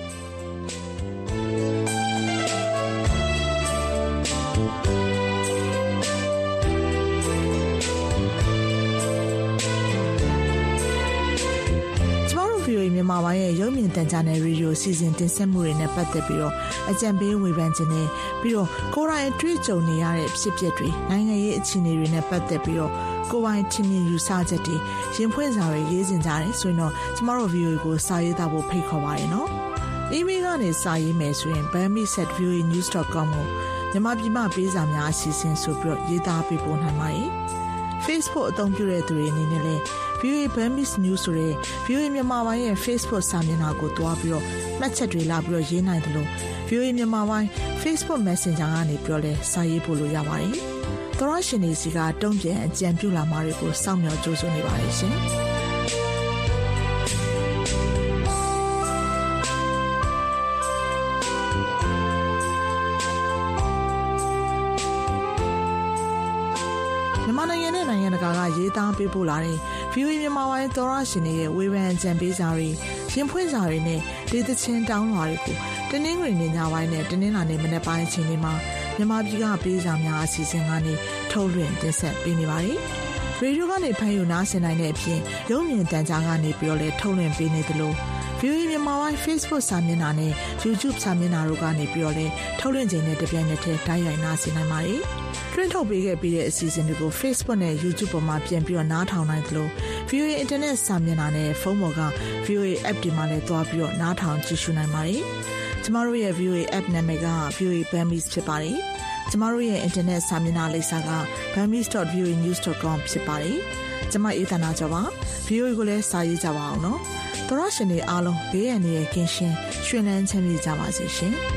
မြန်မာပိုင်းရဲ့ရုပ်မြင်သံကြားနယ်ရေဒီယိုစီစဉ်တင်ဆက်မှုတွေနဲ့ပတ်သက်ပြီးတော့အကြံပေးဝေဖန်ခြင်းနဲ့ပြီးတော့ကိုယ်တိုင်အတွေ့အကြုံနေရတဲ့ဖြစ်ပျက်တွေနိုင်ငံရေးအခြေအနေတွေနဲ့ပတ်သက်ပြီးတော့ကိုယ်ပိုင်ထင်မြင်ယူဆချက်တွေရင်ဖွင့်စာတွေရေးစင်ကြတယ်ဆိုရင်တော့ကျမတို့ VOA ကိုစာရေးသားဖို့ဖိတ်ခေါ်ပါတယ်နော်။ email ကနေစာရေးမယ်ဆိုရင် bami@voanews.com ကိုမြန်မာပြည်မှာပေးစာများအစီအစဉ်ဆိုပြီးတော့ရေးသားပေးပို့နိုင်ပါတယ်။ Facebook အသုံးပြုတဲ့သူတွေအနေနဲ့လည်းVOA Burmese News ဆိုတဲ့ VOA မြန်မာပိုင်းရဲ့ Facebook စာမျက်နှာကိုတွားပြီးတော့မှတ်ချက်တွေလာပြီးတော့ရေးနိုင်တယ်လို့ VOA မြန်မာပိုင်း Facebook Messenger ကနေပြောလဲစာရေးပို့လို့ရပါတယ်။သောရရှင်တွေစီကတုံ့ပြန်အကြံပြုလာမှာတွေကိုစောင့်မျှော်ကြိုးစားနေပါတယ်ရှင်။မြန်မာနိုင်ငံနဲ့နိုင်ငံတကာကရေးသားပေးပို့လာတဲ့ VOA မြန်မာပိုင်းသောရရှင်တွေရဲ့ဝေဖန်အကြံပေးစာတွေရင်ဖွင့်စာတွေနဲ့ဒေသချင်းတောင်းလွှာတွေကိုတနင်္ဂနွေနေ့ညပိုင်းနဲ့တနင်္လာနေ့မနက်ပိုင်းအချိန်တွေမှာမြန်မာပြည်ကပေးစာများအစီအစဉ်ကနေထုတ်လွှင့်တင်ဆက်ပေးနေပါတယ်။ရေဒီယိုကနေဖမ်းယူနားဆင်နိုင်တဲ့အပြင်ရုပ်မြင်သံကြားကနေပြီးတော့လည်းထုတ်လွှင့်ပေးနေသလို VOA မြန်မာပိုင်း Facebook စာမျက်နှာနဲ့ YouTube စာမျက်နှာတို့ကနေပြီးတော့လည်းထုတ်လွှင့်ခြင်းနဲ့တပြိုင်နက်တည်းတိုက်ရိုက်နားဆင်နိုင်ပါတယ်။တွင်းထုတ်ပေးခဲ့ပြီးတဲ့အစီအစဉ်တွေကို Facebook နဲ့ YouTube ပေါ်မှာပြန်ပြီးတော့နားထောင်နိုင်သလို VOA Internet စာမျက်နှာနဲ့ဖုန်းပေါ်က VOA App တွေမှာလည်းသွားပြီးတော့နားထောင်ကြည့်ရှုနိုင်ပါတယ်။ကျမတို့ရဲ့ VOA App နာမည်က VOA Burmese ဖြစ်ပါတယ်။ကျမတို့ရဲ့ Internet စာမျက်နှာလိပ်စာက burmese.voanews.com ဖြစ်ပါတယ်။ကျမအေးသနာကျော်ပါ။ VOA ကိုလည်းစာရေးကြပါအောင်နော်။သောရရှင်တွေအားလုံးဘေးရန်ရဲ့ကင်းရှင်းရွှင်လန်းချမ်းမြေ့ကြပါစေရှင်။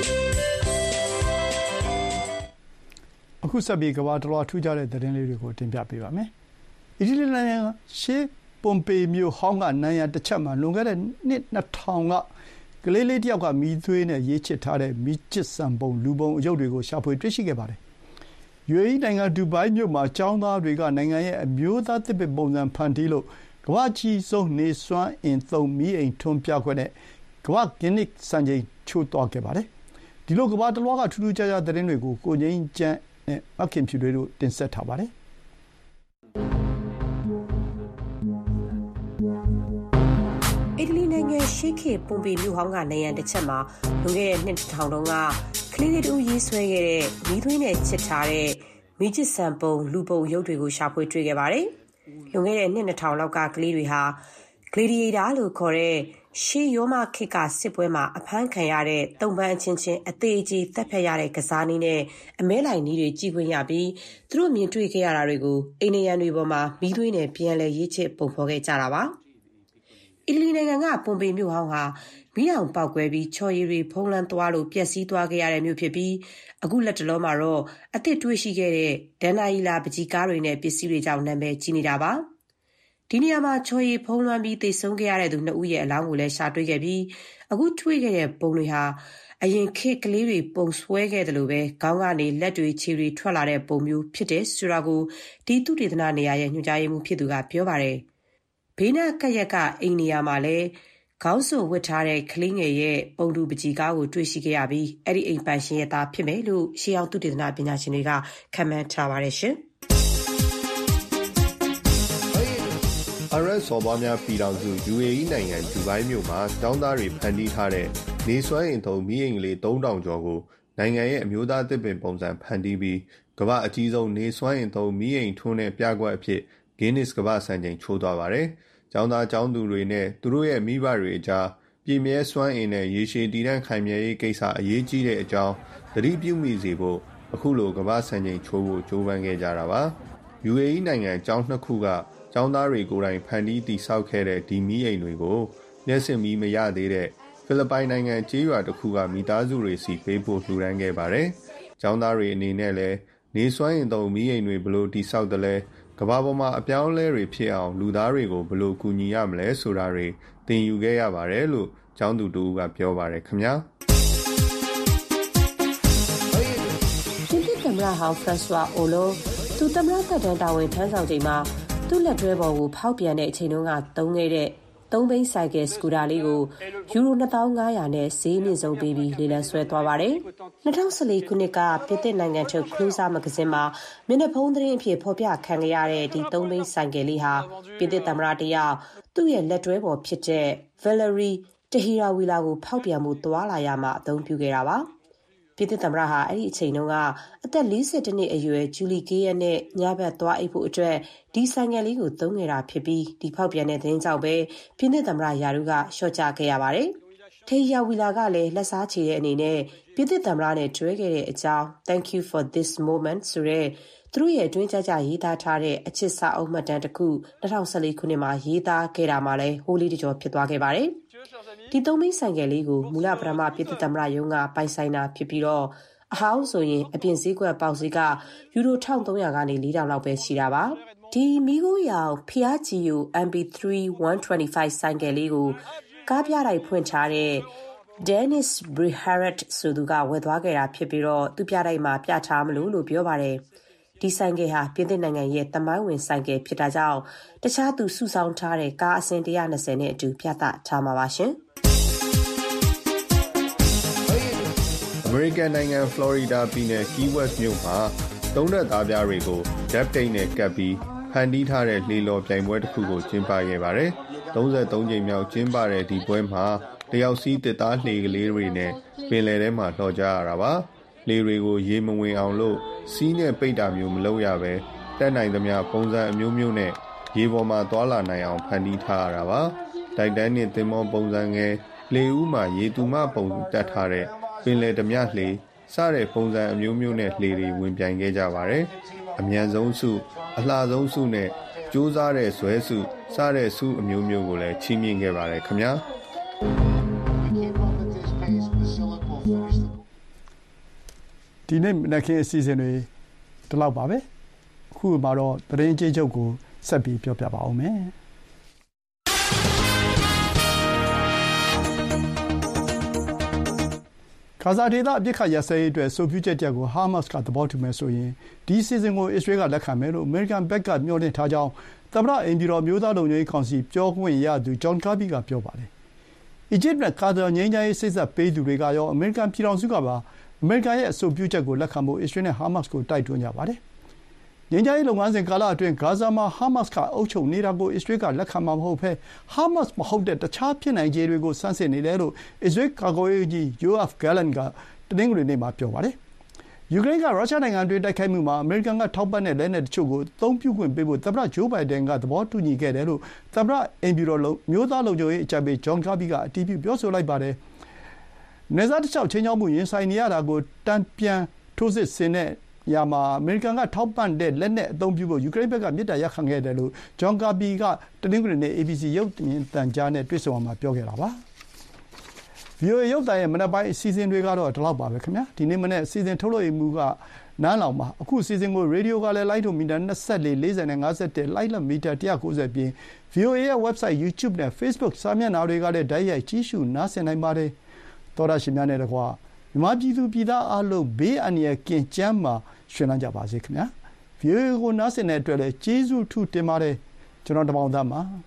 အခုဆက်ပြီးကမ္ဘာတလွှာထူးခြားတဲ့သတင်းလေးတွေကိုတင်ပြပေးပါမယ်။အီတလီနိုင်ငံရှေးပွန်ပေမြို့ဟောင်းကနန်းရံတစ်ချက်မှာလွန်ခဲ့တဲ့နှစ်2000ကကလေးလေးတစ်ယောက်ကမီးသွေးနဲ့ရေးချစ်ထားတဲ့မီးချစ်စံပုံလူပုံအရုပ်တွေကိုရှာဖွေတွေ့ရှိခဲ့ပါတယ်။ UAE နိုင်ငံဒူဘိုင်းမြို့မှာကျောင်းသားတွေကနိုင်ငံရဲ့အမျိုးသားသစ်ပင်ပုံစံဖန်တီးလို့ကမ္ဘာကြီးဆုံးနေစွမ်းအင်သုံးမီးအိမ်ထွန်းပြခွင့်နဲ့ကမ္ဘာဂင်းနစ်စံချိန်ချိုးသွားခဲ့ပါတယ်။ဒီလိုကမ္ဘာတလွှားကထူးထူးခြားခြားသတင်းတွေကိုကိုငိမ့်ချမ်းနဲ့မခင်ဖြူတွေတို့တင်ဆက်ထားပါတယ်။အီတလီနိုင်ငံရှေးခေတ်ပွန်ပေမြို့ဟောင်းကနန်းရံတစ်ချက်မှာလွန်ခဲ့တဲ့နှစ်2000တုန်းကကလေးလေးတို့ရေးဆွဲခဲ့တဲ့မီးသွေးနဲ့ချစ်ထားတဲ့မီးချစ်စံပုံလူပုံရုပ်တွေကိုရှာဖွေတွေ့ခဲ့ပါတယ်။လွန်ခဲ့တဲ့နှစ်2000လောက်ကကလေးတွေဟာဂလေဒီယေတာလို့ခေါ်တဲ့ရှေးရောမခေတ်ကစစ်ပွဲမှာအဖမ်းခံရတဲ့တုံပန်းအချင်းချင်းအသေးအကြီးသက်ဖြတ်ရတဲ့ကစားနည်းနဲ့အမဲလိုက်နည်းတွေကြီးခွင့်ရပြီးသူတို့မြင်တွေ့ခဲ့ရတာတွေကိုအိန္ဒိယတွေပေါ်မှာမီးသွေးနဲ့ပြန်လဲရေးချစ်ပုံဖော်ခဲ့ကြတာပါ။အီတလီနိုင်ငံကပွန်ပေမြို့ဟောင်းဟာမီးတောင်ပေါက်ကွဲပြီးချော်ရည်တွေဖုံးလွှမ်းသွားလို့ပျက်စီးသွားခဲ့ရတဲ့မြို့ဖြစ်ပြီးအခုလက်တလောမှာတော့အသစ်တွေ့ရှိခဲ့တဲ့ဒန်နာယီလာပကြီးကားတွေနဲ့ပစ္စည်းတွေကြောင့်နာမည်ကြီးနေတာပါဒီနေရာမှာချော်ရည်ဖုံးလွှမ်းပြီးသေဆုံးခဲ့ရတဲ့သူ2ဦးရဲ့အလောင်းကိုလည်းရှာတွေ့ခဲ့ပြီးအခုတွေ့ခဲ့တဲ့ပုံတွေဟာအရင်ခေတ်ကလေးတွေပုံဆွဲခဲ့တယ်လို့ပဲခေါင်းကနေလက်တွေခြေတွေထွက်လာတဲ့ပုံမျိုးဖြစ်တယ်ဆိုတာကိုဒီသုတေသနနေရာရဲ့ညွှန်ကြားရေးမှူးဖြစ်သူကပြောပါတယ်။ဘေးနားကပ်ရက်ကအိမ်နေရာမှာလည်းခေါင်းစွပ်ဝတ်ထားတဲ့ကလေးငယ်ရဲ့ပုံတူပကြီးကားကိုတွေ့ရှိခဲ့ရပြီးအဲ့ဒီအိမ်ပိုင်ရှင်ရဲ့သားဖြစ်မယ်လို့ရှေးအောင်သုတေသနပညာရှင်တွေကခန့်မှန်းထားပါတယ်ရှင်။ RS စော်ဘွားများပြည်ထောင်စု UAE နိုင်ငံဒူဘိုင်းမြို့မှာကျောင်းသားတွေဖန်တီးထားတဲ့နေစွမ်းအင်သုံးမီးအိမ်လေး3000ကျော်ကိုနိုင်ငံရဲ့အမျိုးသားသစ်ပင်ပုံစံဖန်တီးပြီးကမ္ဘာအကြီးဆုံးနေစွမ်းအင်သုံးမီးအိမ်ထွန်းတဲ့ပြကွက်အဖြစ် Guinness ကမ္ဘာစံချိန်ချိုးသွားပါတယ်။ကျောင်းသားကျောင်းသူတွေနဲ့သူတို့ရဲ့မိဘတွေအကြားပြည့်မြဲစွမ်းအင်နဲ့ရေရှည်တည်တံ့ခိုင်မြဲရေးကိစ္စအရေးကြီးတဲ့အကြောင်းသတိပြုမိစေဖို့အခုလိုကမ္ဘာစံချိန်ချိုးဖို့ကြိုးပမ်းခဲ့ကြတာပါ။ UAE နိုင်ငံကျောင်း2ခုကကျောင်းသားတွေကိုယ်တိုင်ဖန်တီးတည်ဆောက်ခဲ့တဲ့ဒီမီးအိမ်တွေကိုလျှက်စစ်မီးမရသေးတဲ့ဖိလစ်ပိုင်နိုင်ငံကျေးရွာတစ်ခုကမိသားစုတွေစီပေးဖို့လှူဒန်းခဲ့ပါတယ်။ကျောင်းသားတွေအနေနဲ့လည်းနေစွမ်းအင်သုံးမီးအိမ်တွေဘယ်လိုတည်ဆောက်တယ်လဲကမ္ဘာပေါ်မှာအပြောင်းအလဲတွေဖြစ်အောင်လူသားတွေကိုဘယ်လိုကူညီရမလဲဆိုတာတွေသင်ယူခဲ့ရပါတယ်လို့ကျောင်းသူတူကပြောပါတယ်ခင်ဗျာ။ဒီကင်မရာဟောင်းဖရန့်ဆွာအိုလိုသူတမရသက်တမ်းတာဝန်ထမ်းဆောင်ချိန်မှာသူ့လက်တွဲပေါ်ကိုဖောက်ပြန်တဲ့အချိန်တုန်းကသုံးခဲ့တဲ့3ဘိန်းဆိုင်ကယ်စကူတာလေးကိုယူရို2500နဲ့ဈေးမြင့်ဆုံးပေးပြီးလေလံဆွဲသွားပါတယ်။2014ခုနှစ်ကပြည်သစ်နိုင်ငံထုတ် Cruiser မဂ္ဂဇင်းမှာမျက်နှာဖုံးသတင်းအဖြစ်ဖော်ပြခံခဲ့ရတဲ့ဒီ3ဘိန်းဆိုင်ကယ်လေးဟာပြည်သစ်သမ္မတတယောက်သူ့ရဲ့လက်တွဲပေါ်ဖြစ်တဲ့ Valerie Tahirawiler ကိုဖောက်ပြန်မှုသွားလာရမှာအသုံးပြုခဲ့တာပါ။ပြည်သစ်သမ္မတဟာအဲ့ဒီအချိန်တုန်းကအသက်42နှစ်အရွယ်ဂျူလီကေးရဲ့နဲ့ညဘက်သွားအိပ်ဖို့အတွက်ဒီဆိုင်ကယ်လေးကိုသုံးခဲ့တာဖြစ်ပြီးဒီဖောက်ပြန်တဲ့သတင်းကြောင့်ပဲပြည်သစ်သမ္မတယာရုကရှော့ချခဲ့ရပါတယ်။ထေယာဝီလာကလည်းလက်စားချေတဲ့အနေနဲ့ပြည်သစ်သမ္မတနဲ့တွဲခဲ့တဲ့အကြောင်း Thank you for this moment ဆိုတဲ့သူတို့ရဲ့အတွင်းကြကြရေးသားထားတဲ့အချစ်စာအုပ်မှတ်တမ်းတစ်ခု2014ခုနှစ်မှာရေးသားခဲ့တာမှလည်းဟိုးလေးတကြောဖြစ်သွားခဲ့ပါတယ်။ဒီ3ဘိန်းဆိုင်ကယ်လေးကိုမူလပထမပြည်သစ်သမ္မတရုံးကပိုင်ဆိုင်တာဖြစ်ပြီးတော့အဟောင်းဆိုရင်အပြင်ဈေးကွက်ပေါက်ဈေးကယူရို1300ကနေ4000လောက်ပဲရှိတာပါဒီမီးခိုးရောင်ဖျားကြီးကို MP3 125ဆိုင်ကယ်လေးကိုကားပြတိုက်ဖွင့်ထားတဲ့ Dennis Briharet ဆိုသူကဝယ်သွားခဲ့တာဖြစ်ပြီးတော့သူပြတိုက်မှာပြထားမလို့ပြောပါတယ်ဒီဆိုင်ကယ်ဟာပြင်သစ်နိုင်ငံရဲ့သမိုင်းဝင်ဆိုင်ကယ်ဖြစ်တာကြောင့်တခြားသူစုဆောင်းထားတဲ့ကားအစင်း120နဲ့အတူပြသထားမှာပါရှင်အမေရိကန်နိုင်ငံဖလော်ရီဒါပြည်နယ် Key West မြို့မှာသုံးသက်သားပြားတွေကို Duct Tape နဲ့ကပ်ပြီးဖန်တီးထားတဲ့လေလော်ပြိုင်ပွဲတစ်ခုကိုကျင်းပခဲ့ပါတယ်။33ကြိမ်မြောက်ကျင်းပတဲ့ဒီပွဲမှာတယောက်စီးတစ်သားလှေကလေးတွေနဲ့ပင်လယ်ထဲမှာလှော်ကြရတာပါ။လေတွေကိုရေမဝင်အောင်လို့စီးနဲ့ပိတ်တာမျိုးမလုပ်ရပဲတက်နိုင်သမျှပုံစံအမျိုးမျိုးနဲ့ရေပေါ်မှာသွာလာနိုင်အောင်ဖန်တီးထားရတာပါ။တိုက်တန်းနဲ့သင်္ဘောပုံစံငယ်လေဦးမှာရေတူမပုံတက်ထားတဲ့ပင်လယ်ဓမြလှေစတဲ့ပုံစံအမျိုးမျိုးနဲ့လှေတွေဝင်ပြိုင်ခဲ့ကြပါတယ်။အမြန်ဆုံးစုအလှဆုံးစုနဲ့ကြိုးစားတဲ့ဇွဲစုစတဲ့စုအမျိုးမျိုးကိုလည်းချီးမြှင့်ခဲ့ပါတယ်ခင်ဗျာဒီနေ့မနက်ခင်းအစီအစဉ်တွေဒီလောက်ပါပဲအခုမှတော့သတင်းကြေးချုပ်ကိုဆက်ပြီးပြောပြပါအောင်မယ်ဂါဇာဒေသအပစ်အခတ်ရပ်စဲရေးအတွက်အဆိုပြုချက်တရပ်ကိုဟာမတ်စ်ကသဘောတူမယ်ဆိုရင်ဒီအစီအစဉ်ကိုအစ္စရေးကလက်ခံမယ်လို့အမေရိကန်ဘက်ကမျှော်လင့်ထားကြောင်းသမ္မတအိမ်ဖြူတော်အမျိုးသားလုံခြုံရေးကောင်စီပြောခွင့်ရသူဂျွန်ကာဘီကပြောပါတယ်။အီဂျစ်နဲ့ကာတာငြိမ်းချမ်းရေးစိတ်ဆက်ပေးသူတွေကရောအမေရိကန်ပြည်ထောင်စုကပါအမေရိကန်ရဲ့အဆိုပြုချက်ကိုလက်ခံဖို့အစ္စရေးနဲ့ဟာမတ်စ်ကိုတိုက်တွန်းကြပါတယ်။ငြိမ်းချမ်းရေးလုပ်ငန်းစဉ်ကာလအတွင်းဂါဇာမှာဟာမတ်စ်ကအုပ်ချုပ်နေတာကိုအစ္စရေးကလက်ခံမှာမဟုတ်ဘဲဟာမတ်စ်မဟုတ်တဲ့တခြားဖြစ်နိုင်ခြေတွေကိုစမ်းစစ်နေတယ်လို့အစ္စရေးကာကွယ်ရေးကြီးယိုအာဖ်ဂလန်ကတနင်္ဂနွေနေ့မှာပြောပါတယ်။ယူကရိန်းကရုရှားနိုင်ငံအတွင်းတိုက်ခိုက်မှုမှာအမေရိကန်ကထောက်ပံ့တဲ့လက်နက်တချို့ကိုအသုံးပြုခွင့်ပေးဖို့သမ္မတဂျိုးဘိုင်ဒန်ကသဘောတူညီခဲ့တယ်လို့သမ္မတအိမ်ဖြူတော်မျိုးသားလုံခြုံရေးအကြံပေးဂျွန်ကာဘီကအတည်ပြုပြောဆိုလိုက်ပါတယ်။နယ်စပ်တလျှောက်ခြိမ်းခြောက်မှုရင်ဆိုင်နေရတာကိုတန်ပြန်ထိုးစစ်ဆင်တဲ့ရာမှာအမေရိကန်ကထောက်ပံ့တဲ့လက်နက်အသုံးပြုဖို့ယူကရိန်းဘက်ကမြစ်တာရက်ခံခဲ့တယ်လို့ဂျွန်ကာဘီကတနင်္ဂနွေနေ့ ABC ရုပ်သံကြားနဲ့တွေ့ဆုံမှာပြောခဲ့တာပါ။ VOA ရုပ်သံရဲ့မနက်ပိုင်းအစီအစဉ်တွေကတော့ဒီလောက်ပါပဲခင်ဗျာဒီနေ့မနေ့အစီအစဉ်ထုတ်လွှင့်မှုကနန်းလောင်ပါအခုအစီအစဉ်ကိုရေဒီယိုကလည်းလိုက်ထုံမီတာ24 40နဲ့51လိုက်လက်မီတာ190ပြင် VOA ရဲ့ website YouTube နဲ့ Facebook စာမျက်နှာတွေကလည်းဓာတ်ရိုက်ကြည့်ရှုနားဆင်နိုင်ပါတယ်သောရရှိများနဲ့တကွာမြန်မာပြည်သူပြည်သားအလုံးဘေးအန္တရာယ်ကင်းကျန်းမာရွှင်လန်းကြပါစေခင်ဗျာ VOA ကိုနားဆင်တဲ့အတွက်လည်းကျေးဇူးထူးတင်ပါတယ်ကျွန်တော်တပေါင်းသားပါ